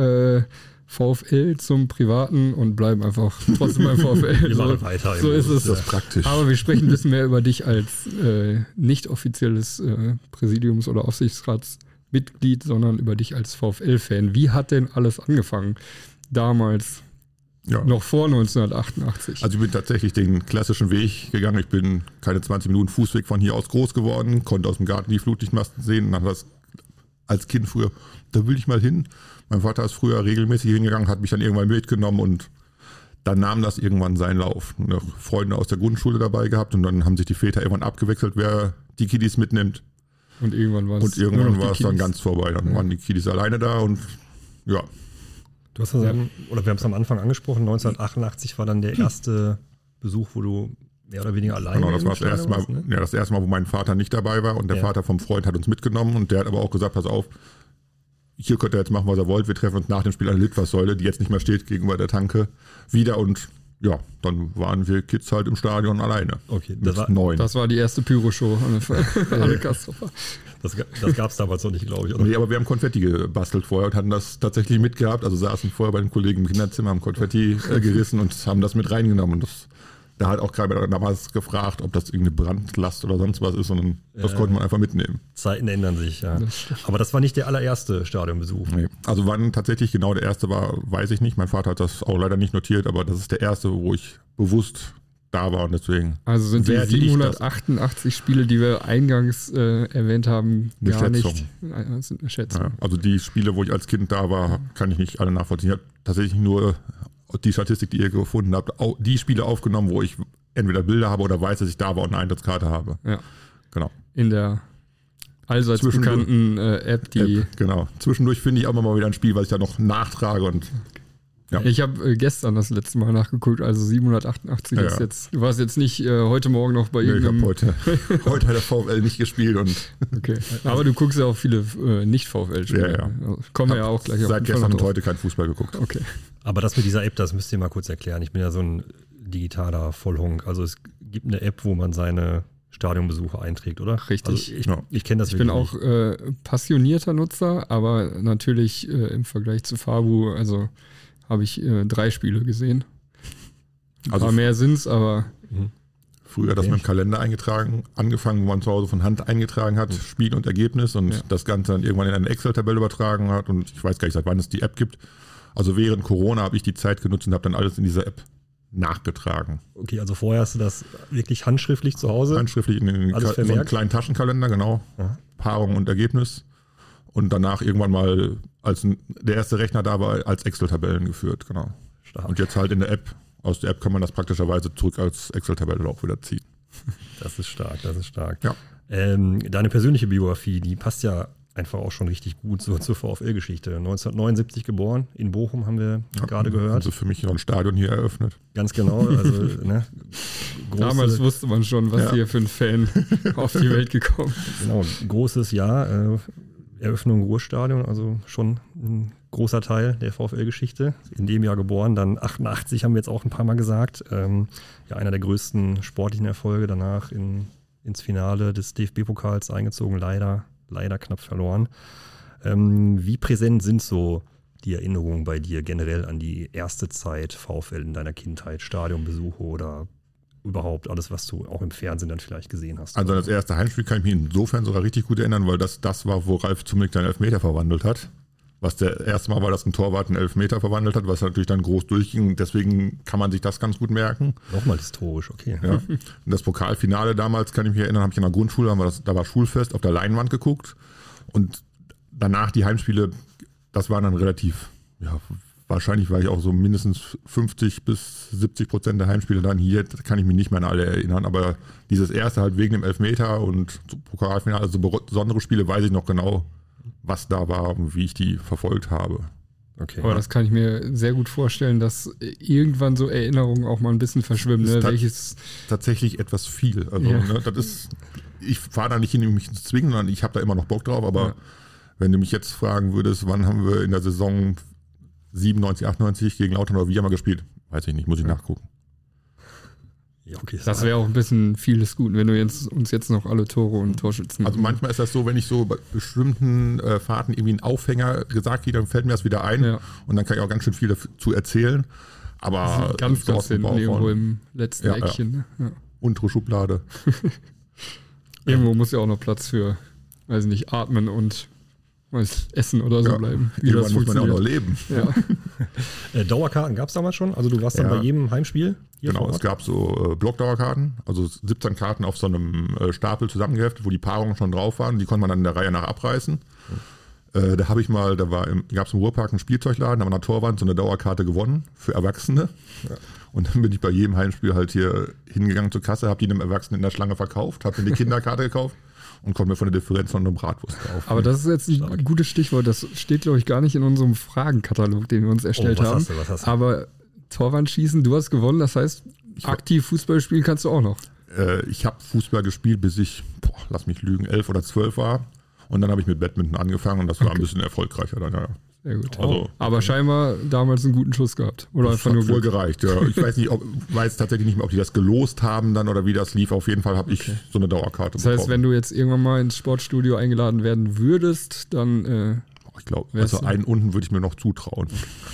VfL zum Privaten und bleiben einfach trotzdem beim VfL. Wir machen weiter. So ist es. Das ist praktisch. Aber wir sprechen ein bisschen mehr über dich als nicht offizielles Präsidiums- oder Aufsichtsratsmitglied, sondern über dich als VfL-Fan. Wie hat denn alles angefangen? Damals, noch vor 1988. Also ich bin tatsächlich den klassischen Weg gegangen. Ich bin keine 20 Minuten Fußweg von hier aus groß geworden, konnte aus dem Garten die Flutlichtmasten sehen und dann das als Kind früher, da will ich mal hin. Mein Vater ist früher regelmäßig hingegangen, hat mich dann irgendwann mitgenommen und dann nahm das irgendwann seinen Lauf. Freunde aus der Grundschule dabei gehabt und dann haben sich die Väter irgendwann abgewechselt, wer die Kiddies mitnimmt. Und irgendwann war es dann ganz vorbei. Dann waren die Kiddies alleine da und ja. Du hast oder wir haben es am Anfang angesprochen, 1988 war dann der erste Besuch, wo du mehr oder weniger alleine das war das erste Mal, ne? Ja, das erste Mal, wo mein Vater nicht dabei war und der Vater vom Freund hat uns mitgenommen und der hat aber auch gesagt, pass auf, hier könnt ihr jetzt machen, was ihr wollt, wir treffen uns nach dem Spiel an der Litfaßsäule, die jetzt nicht mehr steht, gegenüber der Tanke, wieder und ja, dann waren wir Kids halt im Stadion alleine. Okay, das war die erste Pyro-Show an der Kastrofer. Das gab es damals noch nicht, glaube ich. Oder? Nee, aber wir haben Konfetti gebastelt vorher und hatten das tatsächlich mitgehabt. Also saßen vorher bei den Kollegen im Kinderzimmer, haben Konfetti gerissen und haben das mit reingenommen. Und da hat auch keiner damals gefragt, ob das irgendeine Brandlast oder sonst was ist, sondern das konnte man einfach mitnehmen. Zeiten ändern sich, ja. Aber das war nicht der allererste Stadionbesuch. Nee. Also wann tatsächlich genau der erste war, weiß ich nicht. Mein Vater hat das auch leider nicht notiert, aber das ist der erste, wo ich bewusst da war und deswegen. Also sind die 788 Spiele, die wir eingangs erwähnt haben, gar nicht. Das sind eine Schätzung. Ja, also die Spiele, wo ich als Kind da war, kann ich nicht alle nachvollziehen. Ich habe tatsächlich nur die Statistik, die ihr gefunden habt, die Spiele aufgenommen, wo ich entweder Bilder habe oder weiß, dass ich da war und eine Eintrittskarte habe. Ja. Genau. In der allseits bekannten App, die. Genau. Zwischendurch finde ich auch mal wieder ein Spiel, was ich da noch nachtrage und. Ja. Ich habe gestern das letzte Mal nachgeguckt, also 788 ist jetzt. Du warst jetzt nicht heute Morgen noch bei irgendeinem. Ich habe heute hat der VfL nicht gespielt und. Okay. Aber du guckst ja auch viele Nicht-VfL-Spiele. Ja. Also kommen wir ja auch gleich auf. Seit gestern und heute kein Fußball geguckt. Okay. Aber das mit dieser App, das müsst ihr mal kurz erklären. Ich bin ja so ein digitaler Vollhonk. Also es gibt eine App, wo man seine Stadionbesuche einträgt, oder? Richtig. Also ich kenne das wirklich. Ich bin auch passionierter Nutzer, aber natürlich im Vergleich zu Fabu, also habe ich 3 Spiele gesehen. Ein paar mehr sind es, aber. Früher das mit dem Kalender angefangen, wo man zu Hause von Hand eingetragen hat, Spiel und Ergebnis und das Ganze dann irgendwann in eine Excel-Tabelle übertragen hat und ich weiß gar nicht, seit wann es die App gibt. Also während Corona habe ich die Zeit genutzt und habe dann alles in dieser App nachgetragen. Okay, also vorher hast du das wirklich handschriftlich zu Hause? Handschriftlich in so einen kleinen Taschenkalender, genau. Ja. Paarung und Ergebnis. Und danach irgendwann mal, als der erste Rechner da war, als Excel-Tabellen geführt, genau. Stark. Und jetzt halt in der App. Aus der App kann man das praktischerweise zurück als Excel-Tabelle auch wieder ziehen. Das ist stark, das ist stark. Ja. Deine persönliche Biografie, die passt ja einfach auch schon richtig gut so zur VfL-Geschichte. 1979 geboren, in Bochum haben wir gerade gehört. Also für mich noch ein Stadion hier eröffnet. Ganz genau. Also, ne, damals wusste man schon, was hier für ein Fan auf die Welt gekommen ist. Genau, großes Jahr, Eröffnung Ruhrstadion, also schon ein großer Teil der VfL-Geschichte. In dem Jahr geboren, dann 88 haben wir jetzt auch ein paar Mal gesagt. Ja, einer der größten sportlichen Erfolge, danach ins Finale des DFB-Pokals eingezogen, leider knapp verloren. Wie präsent sind so die Erinnerungen bei dir generell an die erste Zeit VfL in deiner Kindheit, Stadionbesuche oder überhaupt alles, was du auch im Fernsehen dann vielleicht gesehen hast? Also das erste Heimspiel kann ich mich insofern sogar richtig gut erinnern, weil das war, wo Ralf Zumlik den Elfmeter verwandelt hat. Was der erste Mal war, dass ein Torwart einen Elfmeter verwandelt hat, was natürlich dann groß durchging. Deswegen kann man sich das ganz gut merken. Nochmal historisch, okay. Ja. Und das Pokalfinale damals, kann ich mich erinnern, habe ich in der Grundschule, da war Schulfest, auf der Leinwand geguckt. Und danach die Heimspiele, das waren dann relativ, ja, wahrscheinlich war ich auch so mindestens 50-70% der Heimspiele dann hier, da kann ich mich nicht mehr an alle erinnern. Aber dieses erste halt wegen dem Elfmeter und Pokalfinale, also besondere Spiele, weiß ich noch genau, was da war und wie ich die verfolgt habe. Okay. Aber das kann ich mir sehr gut vorstellen, dass irgendwann so Erinnerungen auch mal ein bisschen verschwimmen. Ne? Welches tatsächlich etwas viel. Also, ne, das ist, ich fahre da nicht hin, um mich zu zwingen, sondern ich habe da immer noch Bock drauf. Aber wenn du mich jetzt fragen würdest, wann haben wir in der Saison 97, 98 gegen Lautern oder wie haben wir gespielt? Weiß ich nicht, muss ich nachgucken. Ja, okay, das wäre auch ein bisschen vieles gut, wenn du uns jetzt noch alle Tore und Torschützen. Also manchmal ist das so, wenn ich so bei bestimmten Fahrten irgendwie einen Aufhänger gesagt kriege, dann fällt mir das wieder ein und dann kann ich auch ganz schön viel dazu erzählen. Aber ganz hinten irgendwo im letzten Eckchen. Ne? Ja. Untere Schublade. Irgendwo muss ja auch noch Platz für, weiß nicht, atmen und Essen oder so bleiben. Wie das muss man ja auch noch leben. Ja. Dauerkarten gab es damals schon? Also du warst dann bei jedem Heimspiel? Genau, es gab so Blockdauerkarten, also 17 Karten auf so einem Stapel zusammengeheftet, wo die Paarungen schon drauf waren. Die konnte man dann in der Reihe nach abreißen. Da habe ich mal, gab es im Ruhrpark einen Spielzeugladen, da war an der Torwand so eine Dauerkarte gewonnen für Erwachsene. Ja. Und dann bin ich bei jedem Heimspiel halt hier hingegangen zur Kasse, habe die einem Erwachsenen in der Schlange verkauft, habe mir die Kinderkarte gekauft und konnte mir von der Differenz von einem Bratwurst kaufen. Aber das ist jetzt ein gutes Stichwort. Das steht, glaube ich, gar nicht in unserem Fragenkatalog, den wir uns erstellt haben. Was hast du? Aber Torwandschießen, du hast gewonnen, das heißt, aktiv Fußball spielen kannst du auch noch. Ich habe Fußball gespielt, bis ich, lass mich lügen, 11 oder 12 war. Und dann habe ich mit Badminton angefangen und das war ein bisschen erfolgreicher dann, ja. Sehr gut. Also, aber scheinbar damals einen guten Schuss gehabt. Oder das hat wohl gereicht, ja. Ich weiß tatsächlich nicht mehr, ob die das gelost haben dann oder wie das lief. Auf jeden Fall habe ich so eine Dauerkarte bekommen. Das heißt, wenn du jetzt irgendwann mal ins Sportstudio eingeladen werden würdest, dann ich glaube, also einen unten würde ich mir noch zutrauen.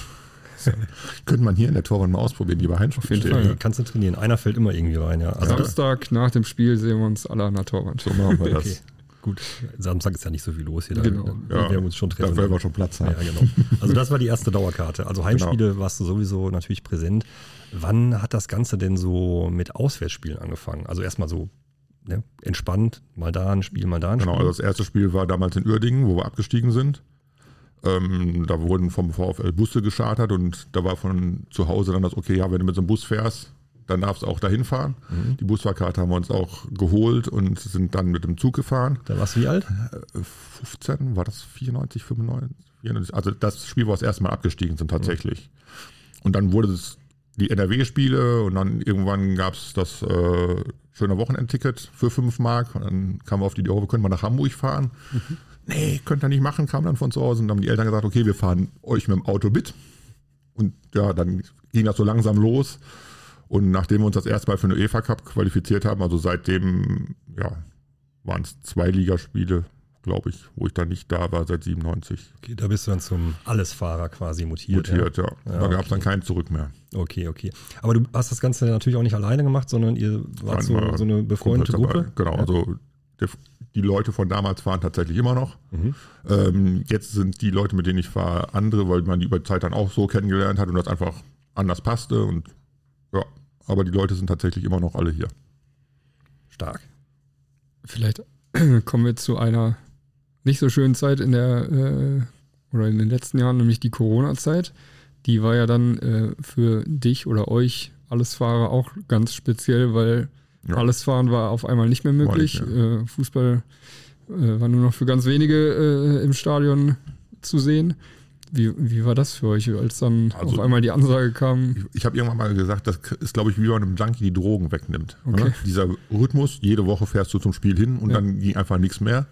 Könnte man hier in der Torwand mal ausprobieren, die bei Heimspiel auf jeden Fall, ja. Kannst du trainieren. Einer fällt immer irgendwie rein, ja. Also Samstag nach dem Spiel sehen wir uns alle an der Torwand. So machen wir das. Gut, Samstag ist ja nicht so viel los hier. Genau. Wir haben uns schon treffen. Da werden wir schon Platz haben. Ja, genau. Also das war die erste Dauerkarte. Also Heimspiele warst du sowieso natürlich präsent. Wann hat das Ganze denn so mit Auswärtsspielen angefangen? Also erstmal so entspannt, mal da ein Spiel, mal da ein Spiel. Genau, also das erste Spiel war damals in Uerdingen, wo wir abgestiegen sind. Da wurden vom VfL Busse geschartert und da war von zu Hause dann das, okay, ja, wenn du mit so einem Bus fährst, dann darfst du auch dahin fahren. Die Busfahrkarte haben wir uns auch geholt und sind dann mit dem Zug gefahren. Da warst du wie alt? 15, war das 94, 95? 94? Also das Spiel, wo wir das erste Mal abgestiegen sind tatsächlich. Und dann wurde es die NRW-Spiele und dann irgendwann gab es das schöne Wochenendticket für 5 Mark. Und dann kamen wir auf die Idee, wir können mal nach Hamburg fahren. Nee, könnt ihr nicht machen, kam dann von zu Hause und dann haben die Eltern gesagt, okay, wir fahren euch mit dem Auto mit. Und ja, dann ging das so langsam los. Und nachdem wir uns das erste Mal für den UEFA Cup qualifiziert haben, also seitdem waren es 2 Ligaspiele, glaube ich, wo ich dann nicht da war, seit 97. Okay, da bist du dann zum Allesfahrer quasi mutiert. Ja. Da gab es dann kein Zurück mehr. Okay. Aber du hast das Ganze natürlich auch nicht alleine gemacht, sondern ihr wart so eine befreundete Gruppe? Genau, also die Leute von damals fahren tatsächlich immer noch. Jetzt sind die Leute, mit denen ich fahre, andere, weil man die über die Zeit dann auch so kennengelernt hat und das einfach anders passte und aber die Leute sind tatsächlich immer noch alle hier. Stark. Vielleicht kommen wir zu einer nicht so schönen Zeit in den letzten Jahren, nämlich die Corona-Zeit. Die war ja dann für dich oder euch Allesfahrer auch ganz speziell, weil Allesfahren war auf einmal nicht mehr möglich. Fußball war nur noch für ganz wenige im Stadion zu sehen. Wie war das für euch, als dann auf einmal die Ansage kam? Ich habe irgendwann mal gesagt, das ist, glaube ich, wie man einem Junkie die Drogen wegnimmt. Okay. Ne? Dieser Rhythmus, jede Woche fährst du zum Spiel hin und dann ging einfach nichts mehr.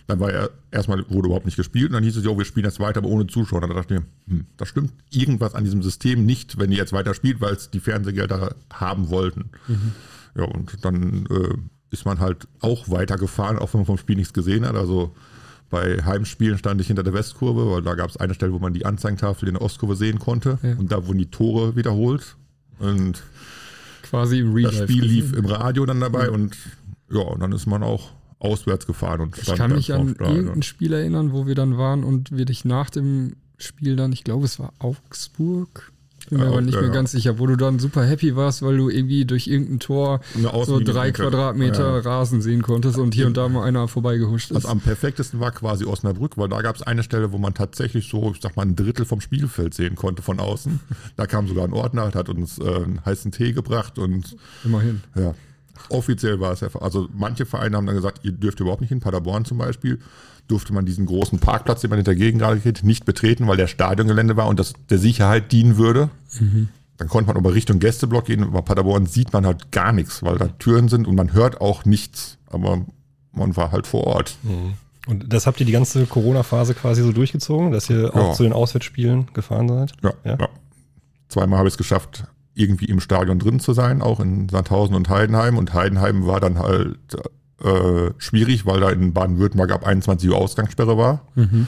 Dann war erstmal wurde überhaupt nicht gespielt und dann hieß es, wir spielen jetzt weiter, aber ohne Zuschauer. Dann dachte ich mir, da stimmt irgendwas an diesem System nicht, wenn ihr jetzt weiter spielt, weil es die Fernsehgelder haben wollten. Ja, und dann ist man halt auch weitergefahren, auch wenn man vom Spiel nichts gesehen hat. Also bei Heimspielen stand ich hinter der Westkurve, weil da gab es eine Stelle, wo man die Anzeigentafel in der Ostkurve sehen konnte. Ja. Und da wurden die Tore wiederholt. Und quasi im Real das Spiel lief im Radio dann dabei und dann ist man auch auswärts gefahren. Und ich kann mich an irgendein Spiel erinnern, wo wir dann waren und wir dich nach dem Spiel dann, ich glaube es war Augsburg, ich bin mir aber nicht mehr ganz sicher, wo du dann super happy warst, weil du irgendwie durch irgendein Tor so 3 Quadratmeter Rasen sehen konntest und hier und da mal einer vorbeigehuscht ist. Also am perfektesten war quasi Osnabrück, weil da gab es eine Stelle, wo man tatsächlich so, ich sag mal, ein Drittel vom Spielfeld sehen konnte von außen. Da kam sogar ein Ordner, hat uns einen heißen Tee gebracht und immerhin. Ja, offiziell war es ja, also manche Vereine haben dann gesagt, ihr dürft überhaupt nicht hin, Paderborn zum Beispiel, durfte man diesen großen Parkplatz, den man hinter Gegend geht, nicht betreten, weil der Stadiongelände war und das der Sicherheit dienen würde. Dann konnte man aber Richtung Gästeblock gehen, aber Paderborn sieht man halt gar nichts, weil da Türen sind und man hört auch nichts, aber man war halt vor Ort. Und das habt ihr die ganze Corona-Phase quasi so durchgezogen, dass ihr auch zu den Auswärtsspielen gefahren seid? Ja. Zweimal habe ich es geschafft, irgendwie im Stadion drin zu sein, auch in Sandhausen und Heidenheim. Und Heidenheim war dann halt schwierig, weil da in Baden-Württemberg ab 21 Uhr Ausgangssperre war.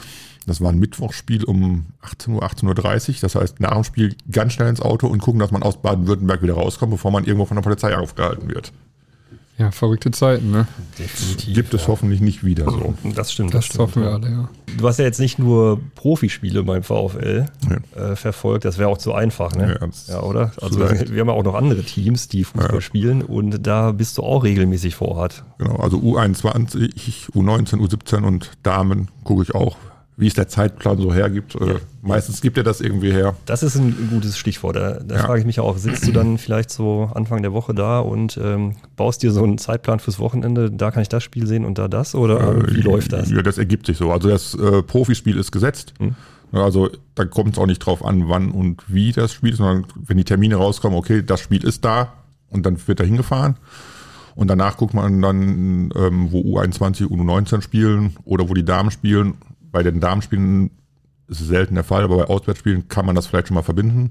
Das war ein Mittwochsspiel um 18 Uhr, 18.30 Uhr. Das heißt, nach dem Spiel ganz schnell ins Auto und gucken, dass man aus Baden-Württemberg wieder rauskommt, bevor man irgendwo von der Polizei aufgehalten wird. Ja, verrückte Zeiten, ne? Definitiv. Gibt es hoffentlich nicht wieder so. Das stimmt. Das hoffen wir alle, ja. Du hast ja jetzt nicht nur Profispiele beim VfL verfolgt, das wäre auch zu einfach, ne? Ja, oder? Also wir haben ja auch noch andere Teams, die Fußball spielen und da bist du auch regelmäßig vor Ort. Genau, also U21, U19, U17 und Damen gucke ich auch, wie es der Zeitplan so hergibt. Meistens gibt er das irgendwie her. Das ist ein gutes Stichwort. Da frage ich mich auch, sitzt du dann vielleicht so Anfang der Woche da und baust dir so einen Zeitplan fürs Wochenende, da kann ich das Spiel sehen und da das? Oder wie läuft das? Ja, das ergibt sich so. Also das Profispiel ist gesetzt. Also da kommt es auch nicht drauf an, wann und wie das Spiel ist, sondern wenn die Termine rauskommen, okay, das Spiel ist da und dann wird da hingefahren. Und danach guckt man dann, wo U21, U19 spielen oder wo die Damen spielen. Bei den Damenspielen ist es selten der Fall, aber bei Auswärtsspielen kann man das vielleicht schon mal verbinden,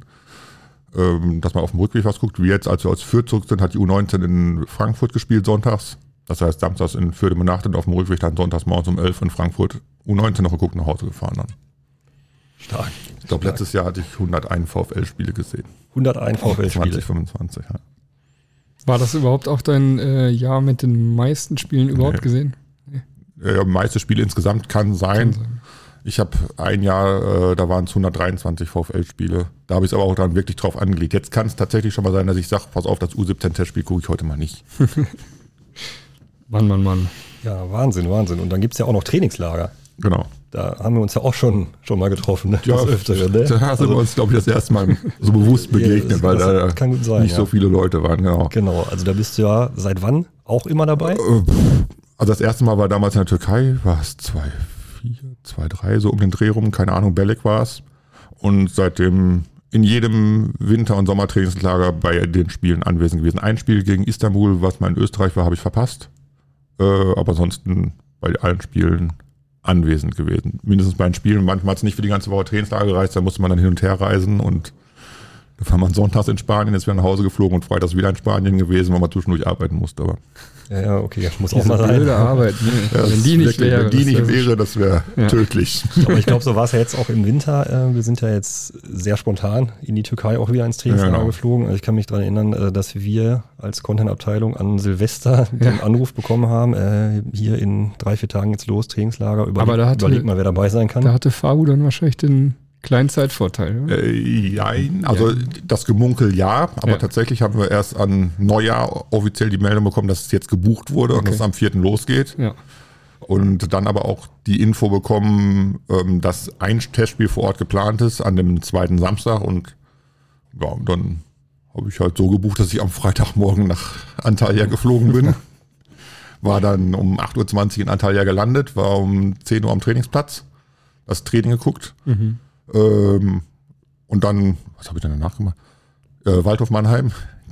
dass man auf dem Rückweg was guckt. Wie jetzt, als wir aus Fürth zurück sind, hat die U19 in Frankfurt gespielt sonntags. Das heißt, samstags in Fürth übernachtet, auf dem Rückweg dann sonntags morgens um 11 in Frankfurt U19 noch geguckt, nach Hause gefahren dann. Stark. Ich glaube, letztes Jahr hatte ich 101 VfL-Spiele gesehen. 101 VfL-Spiele? 2025, ja. War das überhaupt auch dein Jahr mit den meisten Spielen überhaupt gesehen? Meiste Spiele insgesamt kann sein. Ich habe ein Jahr, da waren es 123 VfL-Spiele. Da habe ich es aber auch dann wirklich drauf angelegt. Jetzt kann es tatsächlich schon mal sein, dass ich sage, pass auf, das U17-Testspiel gucke ich heute mal nicht. Mann. Ja, Wahnsinn. Und dann gibt es ja auch noch Trainingslager. Genau. Da haben wir uns ja auch schon mal getroffen. Ne? Ja, öfter, ne? Da sind wir uns, glaube ich, das erste Mal so bewusst begegnet, weil da kann gut sein, nicht so viele Leute waren. Genau, also da bist du ja seit wann auch immer dabei? Also das erste Mal war damals in der Türkei, war es 2004, 2003, so um den Dreh rum, keine Ahnung, Belek war es. Und seitdem in jedem Winter- und Sommertrainingslager bei den Spielen anwesend gewesen. Ein Spiel gegen Istanbul, was mal in Österreich war, habe ich verpasst. Aber ansonsten bei allen Spielen anwesend gewesen. Mindestens bei den Spielen. Manchmal hat es nicht für die ganze Woche Trainingslager gereist, da musste man dann hin und her reisen und da war man sonntags in Spanien, ist wieder nach Hause geflogen und freitags wieder in Spanien gewesen, weil man zwischendurch arbeiten musste. Aber ja, okay, das muss auch mal sein. Blöde Arbeit, ne? Ja, wenn die nicht wäre, das wäre tödlich. Aber ich glaube, so war es ja jetzt auch im Winter. Wir sind ja jetzt sehr spontan in die Türkei auch wieder ins Trainingslager geflogen. Also ich kann mich daran erinnern, dass wir als Content-Abteilung an Silvester den Anruf bekommen haben, hier in 3-4 Tagen jetzt los, Trainingslager. Überleg mal, wer dabei sein kann. Da hatte Fabu dann wahrscheinlich den kleinen Zeitvorteil. Also das Gemunkel aber tatsächlich haben wir erst an Neujahr offiziell die Meldung bekommen, dass es jetzt gebucht wurde und dass es am 4. losgeht. Ja. Und dann aber auch die Info bekommen, dass ein Testspiel vor Ort geplant ist an dem 2. Samstag und dann habe ich halt so gebucht, dass ich am Freitagmorgen nach Antalya geflogen bin. War dann um 8.20 Uhr in Antalya gelandet, war um 10 Uhr am Trainingsplatz, das Training geguckt. Und dann, was habe ich dann danach gemacht? Waldhof Mannheim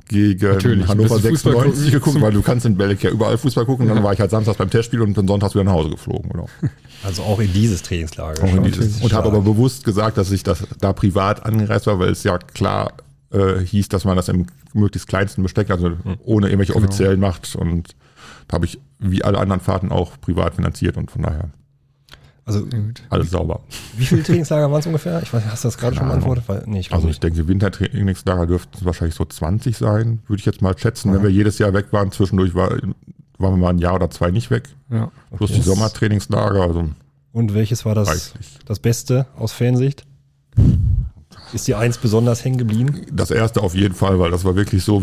gegen Natürlich, Hannover ein bisschen Fußball 96 gucken. geguckt, weil du kannst in Belek ja überall Fußball gucken. Dann war ich halt samstags beim Testspiel und dann sonntags wieder nach Hause geflogen. Genau. Also auch in dieses Trainingslager. Auch in schon. dieses. Und habe aber bewusst gesagt, dass ich das da privat angereist war, weil es ja klar hieß, dass man das im möglichst kleinsten Besteck, also ohne irgendwelche offiziellen macht. Und da habe ich wie alle anderen Fahrten auch privat finanziert und von daher Also alles sauber. wie viele Trainingslager waren es ungefähr? Ich weiß, hast du das gerade schon beantwortet? Ich Also ich denke, Wintertrainingslager dürften wahrscheinlich so 20 sein, würde ich jetzt mal schätzen. Wenn wir jedes Jahr weg waren, zwischendurch waren wir mal ein Jahr oder 2 nicht weg. Ja. Plus die Sommertrainingslager. Also Und welches war das Beste aus Fansicht? Ist die 1 besonders hängen geblieben? das erste auf jeden Fall, weil das war wirklich so,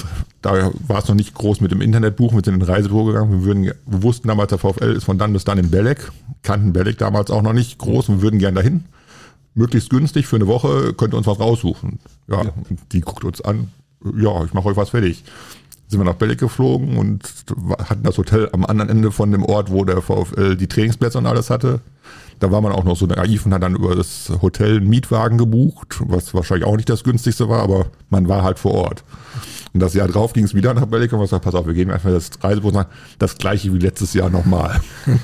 da war es noch nicht groß mit dem Internetbuch, wir sind in ein Reisebüro gegangen, wir wussten damals, der VfL ist von dann bis dann in Belek, kannten Belek damals auch noch nicht groß, wir würden gern dahin, möglichst günstig für eine Woche, könnt ihr uns was raussuchen. Ja. Und die guckt uns an, ja, ich mache euch was fertig. Sind wir nach Belek geflogen und hatten das Hotel am anderen Ende von dem Ort, wo der VfL die Trainingsplätze und alles hatte. Da war man auch noch so naiv und hat dann über das Hotel einen Mietwagen gebucht, was wahrscheinlich auch nicht das günstigste war, aber man war halt vor Ort. Und das Jahr drauf ging es wieder nach Belek und wir gesagt, pass auf, wir gehen einfach das Reisebüro nach, das gleiche wie letztes Jahr nochmal.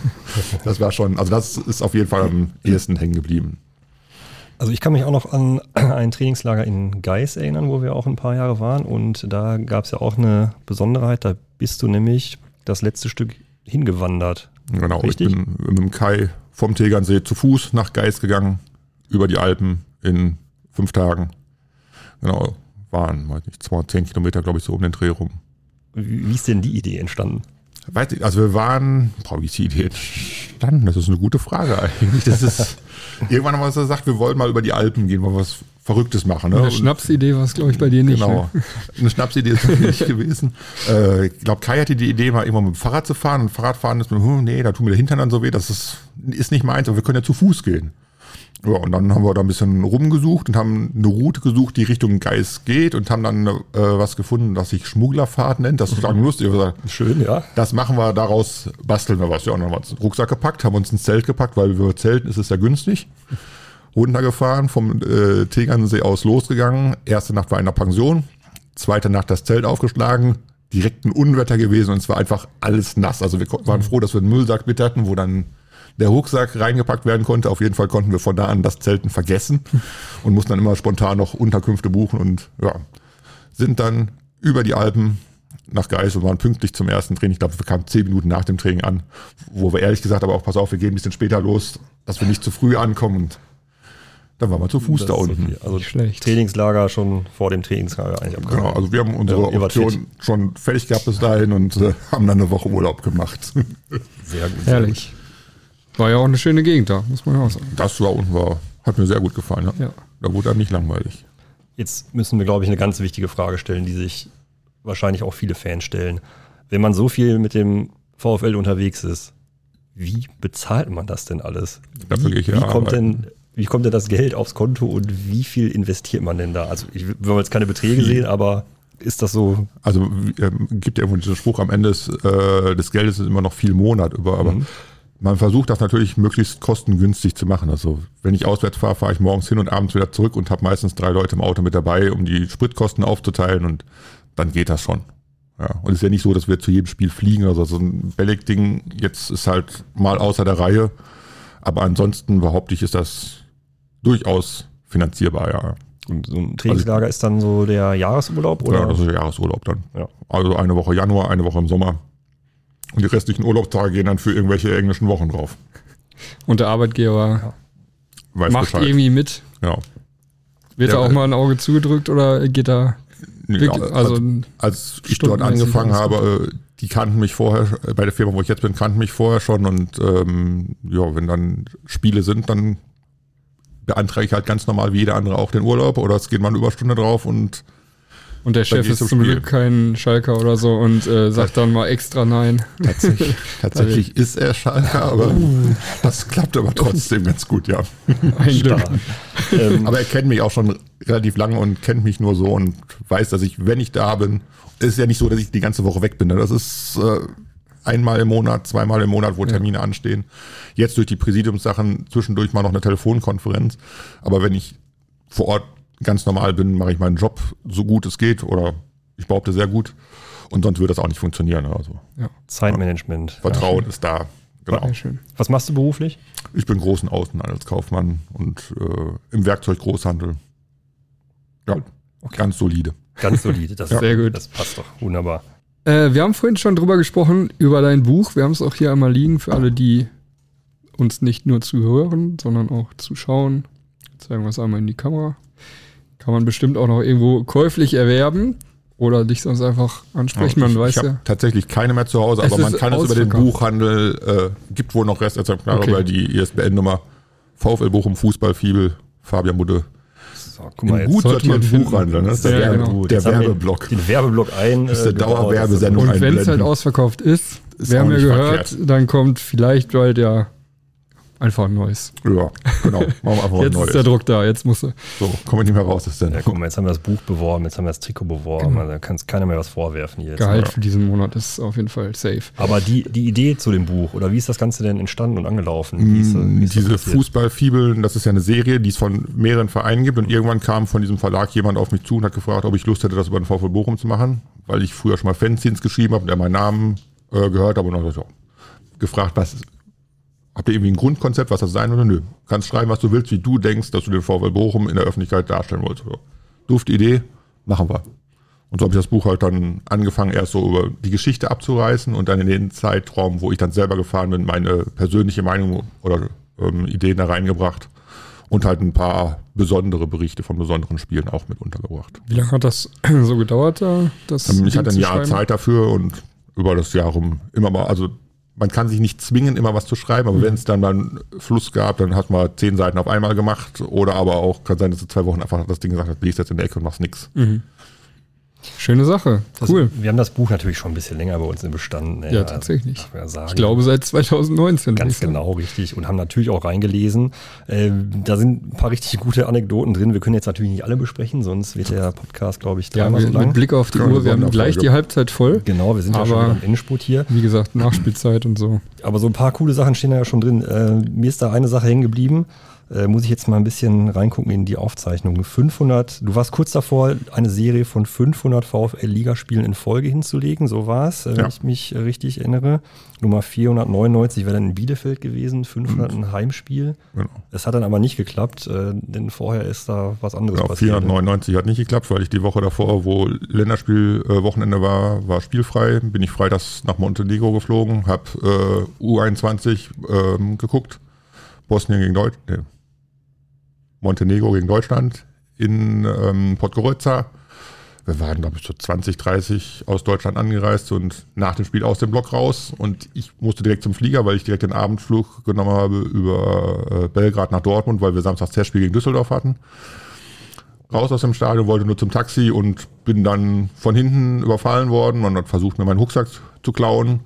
Das war schon, also das ist auf jeden Fall am ehesten hängen geblieben. Also ich kann mich auch noch an ein Trainingslager in Geis erinnern, wo wir auch ein paar Jahre waren und da gab es ja auch eine Besonderheit, da bist du nämlich das letzte Stück hingewandert. Genau, Richtig? Ich bin mit dem Kai vom Tegernsee zu Fuß nach Geis gegangen, über die Alpen in 5 Tagen. Genau, waren, weiß nicht, 210 Kilometer, glaube ich, so um den Dreh rum. Wie ist denn die Idee entstanden? Weiß ich, also wir waren, wie ist die Idee entstanden? Das ist eine gute Frage eigentlich. Das ist, irgendwann haben wir uns gesagt, wir wollen mal über die Alpen gehen, wollen was Verrücktes machen. Ne? Eine Schnapsidee war es, glaube ich, bei dir nicht. Genau, Ne? eine Schnapsidee ist das nicht gewesen. Ich glaube, Kai hatte die Idee, mal irgendwann mit dem Fahrrad zu fahren. Und Fahrradfahren ist mir, nee, da tut mir der Hintern dann so weh, das ist nicht meins, aber wir können ja zu Fuß gehen. Ja, und dann haben wir da ein bisschen rumgesucht und haben eine Route gesucht, die Richtung Geis geht und haben dann was gefunden, das sich Schmugglerfahrt nennt. Das ist lang lustig. Schön, ja. Das machen wir, daraus basteln wir was. Ja, und dann haben wir uns einen Rucksack gepackt, haben uns ein Zelt gepackt, weil wir zelten ist es ja günstig. Runtergefahren, vom Tegernsee aus losgegangen. Erste Nacht war in der Pension, zweite Nacht das Zelt aufgeschlagen, direkt ein Unwetter gewesen und es war einfach alles nass. Also wir waren froh, dass wir einen Müllsack mit hatten, wo dann der Rucksack reingepackt werden konnte. Auf jeden Fall konnten wir von da an das Zelten vergessen und mussten dann immer spontan noch Unterkünfte buchen und ja, sind dann über die Alpen nach Geis und waren pünktlich zum ersten Training. Ich glaube, wir kamen 10 Minuten nach dem Training an, wo wir ehrlich gesagt aber auch, pass auf, wir gehen ein bisschen später los, dass wir nicht zu früh ankommen und dann waren wir zu Fuß Das da ist unten. okay. Also Nicht schlecht. Trainingslager schon vor dem Trainingslager eigentlich abgehalten. Genau, also wir haben unsere Ja, ihr wart Option schon fertig gehabt bis dahin und haben dann eine Woche Urlaub gemacht. Sehr gut. Herrlich. War ja auch eine schöne Gegend da, muss man auch sagen. Das hat mir sehr gut gefallen. Ja. Ja. Da wurde einem nicht langweilig. Jetzt müssen wir, glaube ich, eine ganz wichtige Frage stellen, die sich wahrscheinlich auch viele Fans stellen. Wenn man so viel mit dem VfL unterwegs ist, wie bezahlt man das denn alles? Dafür gehe ich ja Wie kommt denn das Geld aufs Konto und wie viel investiert man denn da? Also wir haben jetzt keine Beträge sehen, aber ist das so? Also gibt ja irgendwo diesen Spruch, am Ende des Geldes ist immer noch viel Monat über, aber man versucht das natürlich möglichst kostengünstig zu machen. Also wenn ich auswärts fahre, fahre ich morgens hin und abends wieder zurück und habe meistens 3 Leute im Auto mit dabei, um die Spritkosten aufzuteilen und dann geht das schon. Ja, und es ist ja nicht so, dass wir zu jedem Spiel fliegen. Also so ein Belek-Ding jetzt ist halt mal außer der Reihe. Aber ansonsten behaupte ich, ist das durchaus finanzierbar, ja. Und so ein Trainingslager ist dann so der Jahresurlaub? Oder? Ja, das ist der Jahresurlaub dann. Ja. Also eine Woche Januar, eine Woche im Sommer. Und die restlichen Urlaubstage gehen dann für irgendwelche englischen Wochen drauf. Und der Arbeitgeber Weiß macht Bescheid. irgendwie mit. Ja. Wird Ja, da auch mal ein Auge zugedrückt oder geht da wirklich, Ja, also als ich dort stundenmäßig angefangen alles habe, die kannten mich vorher, bei der Firma, wo ich jetzt bin, kannten mich vorher schon und ja, wenn dann Spiele sind, dann beantrage ich halt ganz normal wie jeder andere auch den Urlaub oder es geht mal eine Überstunde drauf und der Chef gehst ist du zum spielen. Glück kein Schalker oder so und sagt dann mal extra nein. tatsächlich ist er Schalker, aber das klappt aber trotzdem ganz gut, ja. Ein Glück. Aber er kennt mich auch schon relativ lange und kennt mich nur so und weiß, dass ich, wenn ich da bin, es ist ja nicht so, dass ich die ganze Woche weg bin. Das ist einmal im Monat, zweimal im Monat, wo Termine anstehen. Jetzt durch die Präsidiumssachen zwischendurch mal noch eine Telefonkonferenz. Aber wenn ich vor Ort ganz normal bin, mache ich meinen Job so gut es geht oder ich behaupte, sehr gut. Und sonst würde das auch nicht funktionieren. Also Zeitmanagement. Vertrauen ist da. Genau. Sehr schön. Was machst du beruflich? Ich bin Groß- und Außenhandelskaufmann und im Werkzeuggroßhandel. Ja, ganz solide. Ganz solide. Das Sehr gut. Das passt doch wunderbar. Wir haben vorhin schon drüber gesprochen, über dein Buch. Wir haben es auch hier einmal liegen für alle, die uns nicht nur zuhören, sondern auch zuschauen. Zeigen wir es einmal in die Kamera. Kann man bestimmt auch noch irgendwo käuflich erwerben oder dich sonst einfach ansprechen. Man weiß ich habe tatsächlich keine mehr zu Hause, aber man kann es über den Buchhandel, gibt wohl noch Restexemplare, weil die ISBN-Nummer VfL Bochum Fußballfibel, Fabian Budde. So, guck mal, Im gut sortierten Buchhandel, ne? Das ist der Werbeblock. Den Werbeblock ein. Das ist eine Dauerwerbesendung. Und wenn es halt ausverkauft ist, wir haben ja gehört, verkehrt. Dann kommt vielleicht bald ja einfach ein neues. Ja, genau. Machen wir einfach jetzt ein neues. Ist der Druck da, jetzt muss er. So, kommen wir nicht mehr raus. Ist denn. Ja, guck mal, jetzt haben wir das Buch beworben, jetzt haben wir das Trikot beworben. Genau. Also, da kann es keiner mehr was vorwerfen hier. Gehalt für diesen Monat ist auf jeden Fall safe. Aber die Idee zu dem Buch, oder wie ist das Ganze denn entstanden und angelaufen? Diese Fußballfibeln, das ist ja eine Serie, die es von mehreren Vereinen gibt. Und irgendwann kam von diesem Verlag jemand auf mich zu und hat gefragt, ob ich Lust hätte, das über den VfL Bochum zu machen. Weil ich früher schon mal Fanzines geschrieben habe und er meinen Namen gehört habe. Und dann gefragt, habt ihr irgendwie ein Grundkonzept, was das sein oder nö? Kannst schreiben, was du willst, wie du denkst, dass du den VfL Bochum in der Öffentlichkeit darstellen wolltest. Dufte Idee, machen wir. Und so habe ich das Buch halt dann angefangen, erst so über die Geschichte abzureißen und dann in den Zeitraum, wo ich dann selber gefahren bin, meine persönliche Meinung oder Ideen da reingebracht und halt ein paar besondere Berichte von besonderen Spielen auch mit untergebracht. Wie lange hat das so gedauert? Ich hatte ein Jahr Zeit dafür und über das Jahr rum immer mal, also man kann sich nicht zwingen, immer was zu schreiben, aber wenn es dann mal einen Fluss gab, dann hast du mal 10 Seiten auf einmal gemacht oder aber auch, kann sein, dass du 2 Wochen einfach das Ding gesagt hast, liest jetzt in der Ecke und machst nichts. Mhm. Schöne Sache, cool. Wir haben das Buch natürlich schon ein bisschen länger bei uns im Bestand. Ja, tatsächlich. Sagen. Ich glaube seit 2019. Ganz genau, richtig. Und haben natürlich auch reingelesen. Da sind ein paar richtig gute Anekdoten drin. Wir können jetzt natürlich nicht alle besprechen, sonst wird der Podcast, glaube ich, dreimal so lang. Mit Blick auf die Uhr, wir haben gleich die Halbzeit voll. Genau, wir sind ja schon am Endspurt hier. Wie gesagt, Nachspielzeit und so. Aber so ein paar coole Sachen stehen da ja schon drin. Mir ist da eine Sache hängen geblieben. Muss ich jetzt mal ein bisschen reingucken in die Aufzeichnung. 500, du warst kurz davor, eine Serie von 500 VfL-Ligaspielen in Folge hinzulegen, so war es, wenn ich mich richtig erinnere. Nummer 499 wäre dann in Bielefeld gewesen, 500 ein Heimspiel. Genau. Es hat dann aber nicht geklappt, denn vorher ist da was anderes passiert. 499 hat nicht geklappt, weil ich die Woche davor, wo Länderspielwochenende war spielfrei, bin ich freitags nach Montenegro geflogen, habe U21 geguckt, Bosnien gegen Montenegro gegen Deutschland in Podgorica. Wir waren, glaube ich, so 20, 30 aus Deutschland angereist und nach dem Spiel aus dem Block raus. Und ich musste direkt zum Flieger, weil ich direkt den Abendflug genommen habe über Belgrad nach Dortmund, weil wir samstags Testspiel gegen Düsseldorf hatten. Raus aus dem Stadion, wollte nur zum Taxi und bin dann von hinten überfallen worden und hat versucht, mir meinen Rucksack zu klauen.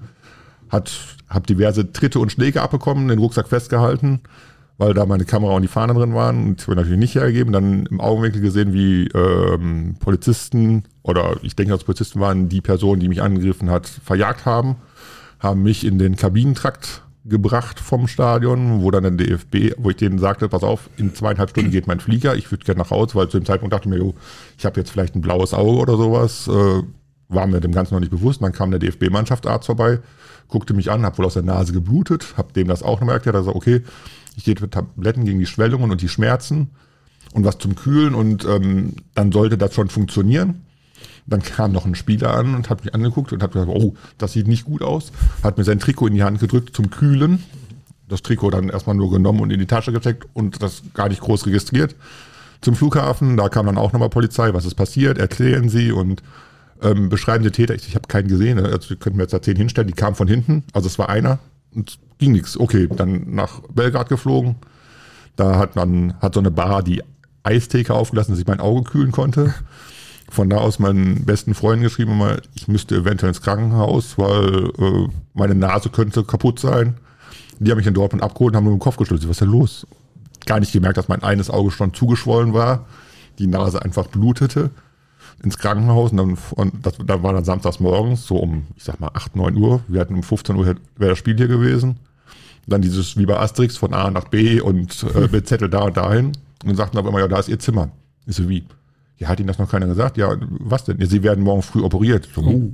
Hab diverse Tritte und Schläge abbekommen, den Rucksack festgehalten, weil da meine Kamera und die Fahne drin waren und ich habe natürlich nicht hergegeben. Dann im Augenwinkel gesehen, wie Polizisten, oder ich denke, dass Polizisten waren, die Person, die mich angegriffen hat, verjagt haben mich in den Kabinentrakt gebracht vom Stadion, wo dann der DFB, wo ich denen sagte, pass auf, in 2,5 Stunden geht mein Flieger, ich würde gerne nach Hause, weil zu dem Zeitpunkt dachte ich mir, ich habe jetzt vielleicht ein blaues Auge oder sowas, war mir dem Ganzen noch nicht bewusst. Dann kam der DFB-Mannschaftsarzt vorbei, guckte mich an, habe wohl aus der Nase geblutet, habe dem das auch nochmal erklärt, er sagt, okay, ich gebe Tabletten gegen die Schwellungen und die Schmerzen und was zum Kühlen und dann sollte das schon funktionieren. Dann kam noch ein Spieler an und hat mich angeguckt und hat gesagt, oh, das sieht nicht gut aus. Hat mir sein Trikot in die Hand gedrückt zum Kühlen. Das Trikot dann erstmal nur genommen und in die Tasche gesteckt und das gar nicht groß registriert. Zum Flughafen, da kam dann auch nochmal Polizei, was ist passiert, erklären Sie und beschreiben Sie Täter. Ich habe keinen gesehen, also die könnten mir jetzt da 10 hinstellen, die kamen von hinten, also es war einer. Und ging nichts. Okay, dann nach Belgrad geflogen. Da hat so eine Bar die Eistheke aufgelassen, dass ich mein Auge kühlen konnte. Von da aus meinen besten Freunden geschrieben, ich müsste eventuell ins Krankenhaus, weil meine Nase könnte kaputt sein. Die haben mich in Dortmund abgeholt und haben mir den Kopf geschüttelt. Was ist denn los? Gar nicht gemerkt, dass mein eines Auge schon zugeschwollen war. Die Nase einfach blutete. Ins Krankenhaus und da war dann samstags morgens, so um, ich sag mal, 8, 9 Uhr. Wir hatten um 15 Uhr, wäre das Spiel hier gewesen. Dann dieses, wie bei Asterix, von A nach B und mit Zettel da und dahin. Und dann sagten aber immer, ja, da ist Ihr Zimmer. Ich so, wie? Ja, hat Ihnen das noch keiner gesagt? Ja, was denn? Ja, Sie werden morgen früh operiert. So,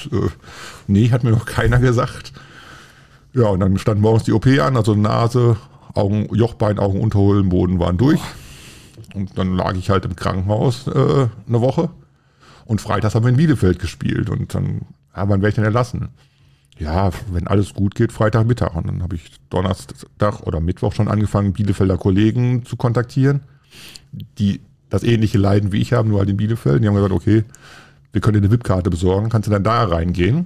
nee, hat mir noch keiner gesagt. Ja, und dann stand morgens die OP an, also Nase, Augen, Jochbein, Augen, Unterhohlenboden waren durch. Und dann lag ich halt im Krankenhaus eine Woche. Und freitags haben wir in Bielefeld gespielt. Und dann, wann werde ich denn entlassen? Ja, wenn alles gut geht, Freitagmittag. Und dann habe ich Donnerstag oder Mittwoch schon angefangen, Bielefelder Kollegen zu kontaktieren, die das ähnliche Leiden wie ich haben, nur halt in Bielefeld. Die haben gesagt, okay, wir können dir eine VIP-Karte besorgen, kannst du dann da reingehen.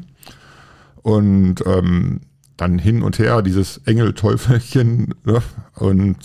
Und dann hin und her, dieses Engel-Teufelchen. Ne? Und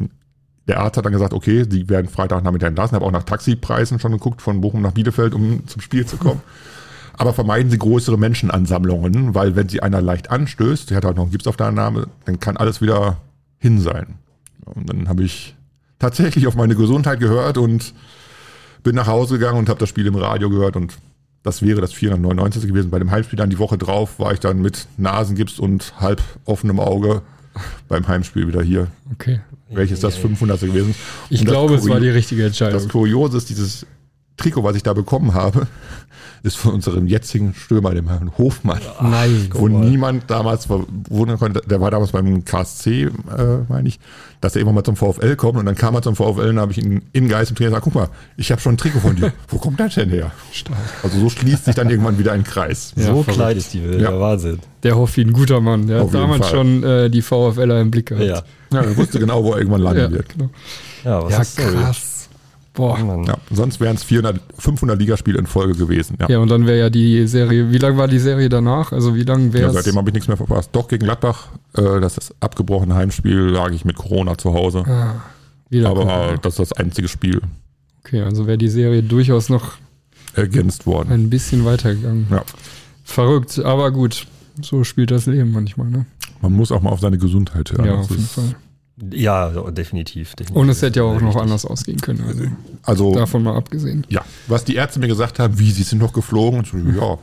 der Arzt hat dann gesagt, okay, sie werden Freitagnachmittag entlassen. Ich habe auch nach Taxipreisen schon geguckt, von Bochum nach Bielefeld, um zum Spiel zu kommen. Aber vermeiden Sie größere Menschenansammlungen, weil wenn Sie einer leicht anstößt, der hat halt noch einen Gips auf der Annahme, dann kann alles wieder hin sein. Und dann habe ich tatsächlich auf meine Gesundheit gehört und bin nach Hause gegangen und habe das Spiel im Radio gehört und das wäre das 499. gewesen. Bei dem Heimspiel dann die Woche drauf war ich dann mit Nasengips und halb offenem Auge beim Heimspiel wieder hier. Okay. Welches das 500. gewesen? Ich glaube, es war die richtige Entscheidung. Das Kuriose ist, dieses Trikot, was ich da bekommen habe, ist von unserem jetzigen Stürmer, dem Herrn Hofmann. Nein. Wo niemand damals verwundern konnte, der war damals beim KSC, meine ich, dass er immer mal zum VfL kommt und dann kam er zum VfL und habe ich ihn in Geist im Trainer gesagt, guck mal, ich habe schon ein Trikot von dir. Wo kommt das denn her? Stark. Also so schließt sich dann irgendwann wieder ein Kreis. So verrückt. klein ist die Welt, Ja. der Wahnsinn. Der Hoffi, ein guter Mann. Der Auf hat jeden damals Fall. schon die VfLer im Blick gehabt. Ja, Ja, er wusste genau, wo er irgendwann landen Ja, wird. genau. ja was Ja, ist Story? krass. Boah. Mann. Ja, sonst wären es 500 Ligaspiele in Folge gewesen. Ja. Ja, und dann wäre ja die Serie, wie lang war die Serie danach? Also wie lang wäre Ja, es? seitdem habe ich nichts mehr verpasst. Doch gegen Gladbach, das ist das abgebrochene Heimspiel, lag ich mit Corona zu Hause. Wieder Aber Corona. das ist das einzige Spiel Okay, also wäre die Serie durchaus noch ergänzt worden. ein bisschen weitergegangen. Ja. Verrückt, aber gut. So spielt das Leben manchmal, ne? Man muss auch mal auf seine Gesundheit hören. Ja, Das auf jeden ist- Fall. Ja, definitiv. Und es hätte ja auch noch Richtig. anders ausgehen können. Also Also, davon mal abgesehen. ja, was die Ärzte mir gesagt haben, wie, sie sind noch geflogen? Und so, ja,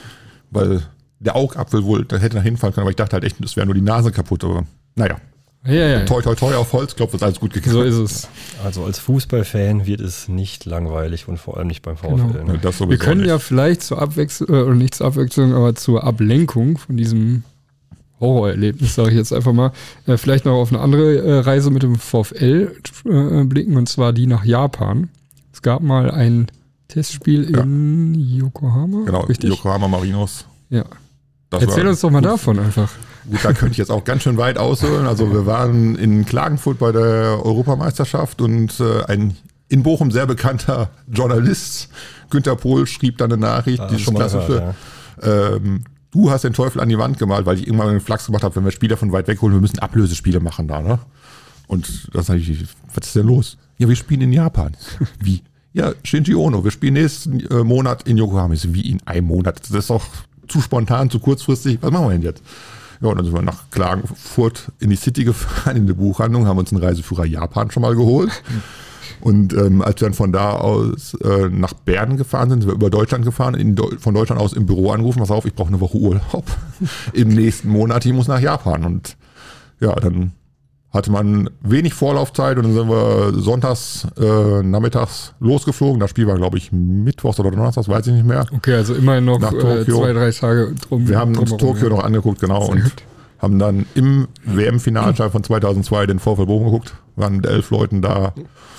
weil der Augapfel wohl, da hätte nach hinfallen können, aber ich dachte halt echt, es wäre nur die Nase kaputt. Aber naja, Ja. toi, toi, toi auf Holzklopf ist alles gut gegangen. So ist es. Also als Fußballfan wird es nicht langweilig und vor allem nicht beim VfL. Genau. Ne? Ja, das sowieso Wir können nicht. ja vielleicht zur Abwechslung, oder nicht zur Abwechslung, aber zur Ablenkung von diesem Horrorerlebnis, sage ich jetzt einfach mal, vielleicht noch auf eine andere Reise mit dem VfL blicken, und zwar die nach Japan. Es gab mal ein Testspiel Ja. in Yokohama. Genau, Richtig? Yokohama Marinos. Ja. Das Erzähl war uns doch mal gut. davon einfach. Gut, da könnte ich jetzt auch ganz schön weit ausholen. Also wir waren in Klagenfurt bei der Europameisterschaft und ein in Bochum sehr bekannter Journalist, Günther Pohl, schrieb dann eine Nachricht, Ah, dieses schon mal klassische, gehört, du hast den Teufel an die Wand gemalt, weil ich irgendwann einen Flachs gemacht habe, wenn wir Spieler von weit weg holen, wir müssen Ablösespiele machen da, ne? Und das sage ich, was ist denn los? Ja, wir spielen in Japan. Wie? Ja, Shinji Ono, wir spielen nächsten Monat in Yokohama. Ich so, wie in einem Monat? Das ist doch zu spontan, zu kurzfristig. Was machen wir denn jetzt? Ja, und dann sind wir nach Klagenfurt in die City gefahren, in die Buchhandlung, haben uns einen Reiseführer Japan schon mal geholt. Und als wir dann von da aus nach Bern gefahren sind wir über Deutschland gefahren, von Deutschland aus im Büro angerufen, pass auf, ich brauche eine Woche Urlaub im nächsten Monat, ich muss nach Japan. Und ja, dann hatte man wenig Vorlaufzeit und dann sind wir sonntags nachmittags losgeflogen. Das Spiel war, glaube ich, mittwochs oder donnerstags, weiß ich nicht mehr. Okay, also immerhin noch Nach Tokio. 2-3 Tage drum. Wir haben uns drumherum, Tokio ja. noch angeguckt, genau, Sehr und gut. haben dann im WM-Finalteil von 2002 den VfL Bochum geguckt. Waren mit 11 Leuten da.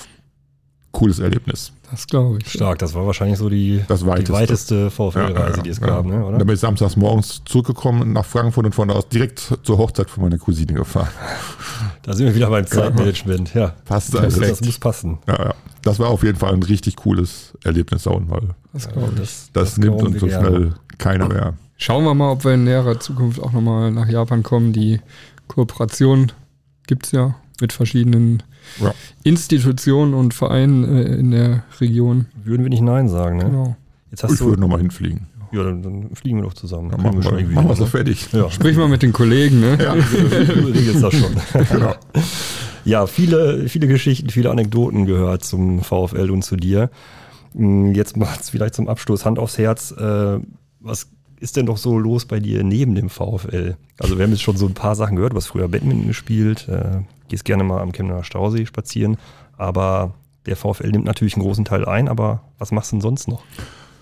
Cooles Erlebnis. Das glaube ich. Stark, das war wahrscheinlich so die weiteste VfL-Reise, die es gab, ne, oder? Dann bin ich samstags morgens zurückgekommen nach Frankfurt und von da aus direkt zur Hochzeit von meiner Cousine gefahren. Da sind wir wieder beim Zeitmanagement. Ja, Passt das, also. das muss passen. Ja. Das war auf jeden Fall ein richtig cooles Erlebnis, weil Das glaube ich. das nimmt glauben uns so wir gerne. schnell keiner mehr. Schauen wir mal, ob wir in näherer Zukunft auch nochmal nach Japan kommen. Die Kooperation gibt es ja mit verschiedenen Ja. Institutionen und Vereinen in der Region. Würden wir nicht Nein sagen, ne? Genau. Jetzt hast Ich du, würde nochmal hinfliegen. ja, dann fliegen wir doch zusammen. Dann Kriegen machen schon irgendwie wir hin, so ne? fertig. Ja, Sprich mal mit den Kollegen, ne? Ja, du regelst das schon. genau. Ja, viele Geschichten, viele Anekdoten gehört zum VfL und zu dir. Jetzt macht's vielleicht zum Abschluss Hand aufs Herz. Was ist denn doch so los bei dir neben dem VfL? Also wir haben jetzt schon so ein paar Sachen gehört. Du hast früher Badminton gespielt, gehst gerne mal am Chemnitzer Stausee spazieren. Aber Der VfL nimmt natürlich einen großen Teil ein, aber was machst du denn sonst noch?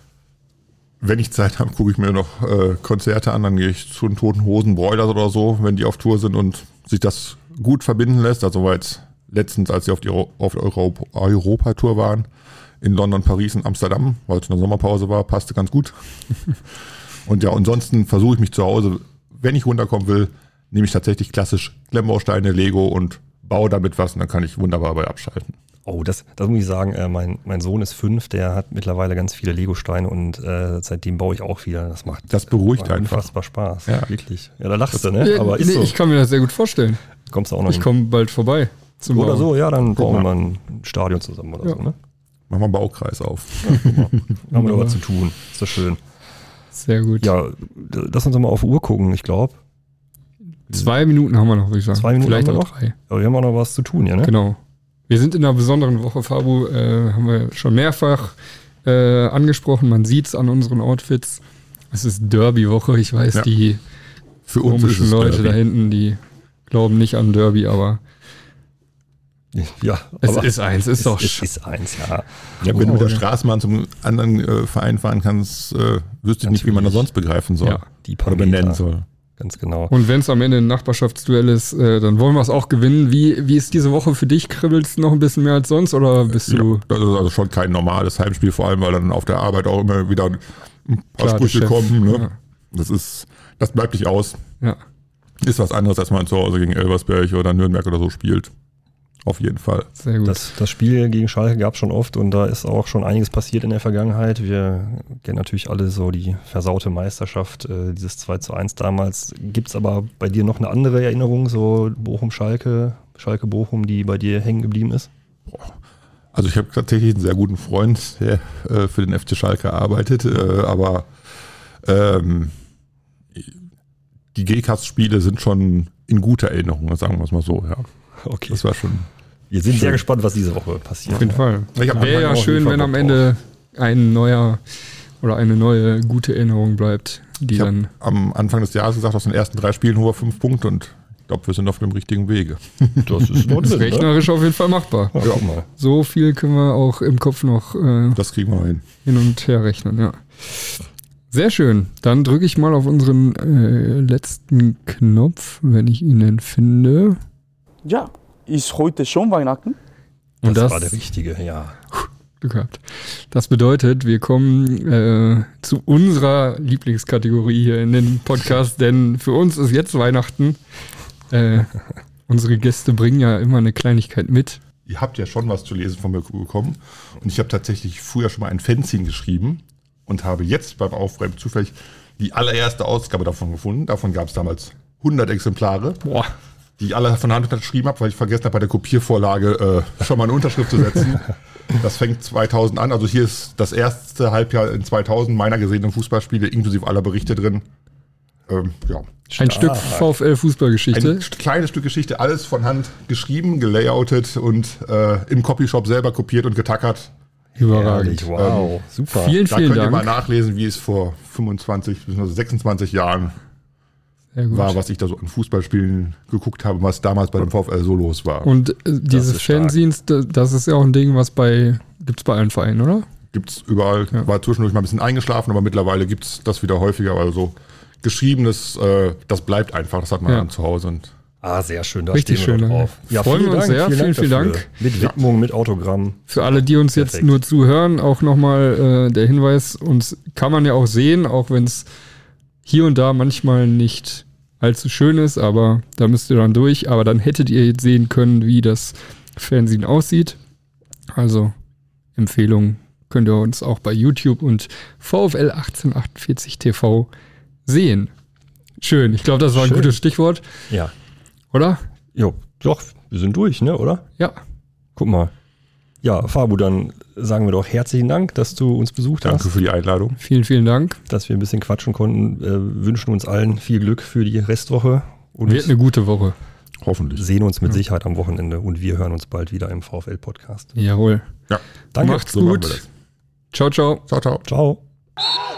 Wenn ich Zeit habe, gucke ich mir noch Konzerte an, dann gehe ich zu den Toten Hosen Broilers oder so, wenn die auf Tour sind und sich das gut verbinden lässt. Also war jetzt letztens, als sie auf der Europa-Tour waren, in London, Paris und Amsterdam, weil es eine Sommerpause war, passte ganz gut. Und ja, ansonsten versuche ich mich zu Hause, wenn ich runterkommen will, nehme ich tatsächlich klassisch Klemmbausteine, Lego und baue damit was und dann kann ich wunderbar bei abschalten. Oh, das muss ich sagen, mein Sohn ist 5, der hat mittlerweile ganz viele Lego-Steine und seitdem baue ich auch wieder. Das beruhigt einfach. Unfassbar Spaß, ja. Wirklich. Ja, da lachst du, ne? Aber ist so. Ich kann mir das sehr gut vorstellen. Kommst du auch noch Ich komme bald vorbei. Oder so, ja, dann bauen wir mal ein Stadion zusammen oder so, ne? Machen wir einen Baukreis auf. Ja, haben wir noch was zu tun. Ist das schön. Sehr gut. Ja, lass uns mal auf die Uhr gucken, ich glaube. 2 Minuten haben wir noch, würde ich sagen. 2 Minuten vielleicht haben wir auch 3. Aber wir haben auch noch was zu tun, ja, ne? Genau. Wir sind in einer besonderen Woche, Fabu, haben wir schon mehrfach angesprochen. Man sieht es an unseren Outfits. Es ist Derby-Woche. Ich weiß, die für uns komischen Leute Derby da hinten, die glauben nicht an Derby, aber ja, es ist eins. Es ist eins, ja. Ja, wenn du mit der Straßenbahn zum anderen Verein fahren kannst, wüsste ich nicht, wie man das sonst begreifen soll. Ja, die oder benennen soll. Ganz genau. Und wenn es am Ende ein Nachbarschaftsduell ist, dann wollen wir es auch gewinnen. Wie ist diese Woche für dich? Kribbelst du noch ein bisschen mehr als sonst oder bist du? Das ist also schon kein normales Heimspiel, vor allem, weil dann auf der Arbeit auch immer wieder ein paar Sprüche kommen. Ne? Ja. Das bleibt nicht aus. Ja. Ist was anderes, als man zu Hause gegen Elversberg oder Nürnberg oder so spielt. Auf jeden Fall. Sehr gut. Das Spiel gegen Schalke gab es schon oft und da ist auch schon einiges passiert in der Vergangenheit. Wir kennen natürlich alle so die versaute Meisterschaft, dieses 2:1 damals. Gibt es aber bei dir noch eine andere Erinnerung, so Bochum-Schalke, Schalke-Bochum, die bei dir hängen geblieben ist? Also ich habe tatsächlich einen sehr guten Freund, der für den FC Schalke arbeitet, aber die GCAS-Spiele sind schon in guter Erinnerung, sagen wir es mal so, ja. Okay. Das war schon. Wir sind sehr gespannt, was diese Woche passiert. Auf jeden Fall. Wäre ja schön, wenn am Ende ein neuer oder eine neue gute Erinnerung bleibt, die ich dann. Am Anfang des Jahres gesagt, aus den ersten 3 Spielen nur 5 Punkte und ich glaube, wir sind auf dem richtigen Wege. Das ist rechnerisch auf jeden Fall machbar. Ja, mal. So viel können wir auch im Kopf noch das kriegen wir noch hin und her rechnen, ja. Sehr schön. Dann drücke ich mal auf unseren letzten Knopf, wenn ich ihn denn finde. Ja, ist heute schon Weihnachten? Und das war der richtige, ja. Glück gehabt. Das bedeutet, wir kommen zu unserer Lieblingskategorie hier in den Podcast, denn für uns ist jetzt Weihnachten. Unsere Gäste bringen ja immer eine Kleinigkeit mit. Ihr habt ja schon was zu lesen von mir bekommen und ich habe tatsächlich früher schon mal ein Fanzine geschrieben und habe jetzt beim Aufräumen zufällig die allererste Ausgabe davon gefunden. Davon gab es damals 100 Exemplare. Boah. Die ich alle von Hand unterschrieben habe, weil ich vergessen habe, bei der Kopiervorlage schon mal eine Unterschrift zu setzen. Das fängt 2000 an. Also hier ist das erste Halbjahr in 2000 meiner gesehenen Fußballspiele, inklusive aller Berichte drin. Ja. Ein Stück VfL-Fußballgeschichte. Ein kleines Stück Geschichte, alles von Hand geschrieben, gelayoutet und im Copyshop selber kopiert und getackert. Überragend. Wow, super. Vielen Da könnt Dank. ihr mal nachlesen, wie es vor 25 bzw. 26 Jahren war, was ich da so an Fußballspielen geguckt habe, was damals bei dem VfL so los war. Und diese Fanzines, das ist ja auch ein Ding, was gibt's bei allen Vereinen, oder? Gibt's überall. Ja. War zwischendurch mal ein bisschen eingeschlafen, aber mittlerweile gibt's das wieder häufiger, weil so geschriebenes, das bleibt einfach, das hat man dann zu Hause. Und sehr schön, da richtig stehen wir schön drauf. Ja, freuen wir uns sehr, vielen Dank. Mit Widmung, mit Autogramm. Für alle, die uns jetzt nur zuhören, auch nochmal der Hinweis, uns kann man ja auch sehen, auch wenn es hier und da manchmal nicht allzu schön ist, aber da müsst ihr dann durch. Aber dann hättet ihr jetzt sehen können, wie das Fernsehen aussieht. Also Empfehlung könnt ihr uns auch bei YouTube und VfL 1848 TV sehen. Schön, ich glaube, das war ein gutes Stichwort. Ja. Oder? Jo, doch, wir sind durch, ne, oder? Ja. Guck mal. Ja, Fabu, dann sagen wir doch herzlichen Dank, dass du uns besucht hast. Danke für die Einladung. Vielen, vielen Dank. Dass wir ein bisschen quatschen konnten. Wünschen uns allen viel Glück für die Restwoche. Und wird eine gute Woche. Hoffentlich. Sehen uns mit Sicherheit am Wochenende und wir hören uns bald wieder im VfL-Podcast. Jawohl. Ja. Danke. Macht's gut. Ciao, ciao. Ciao, ciao. Ciao.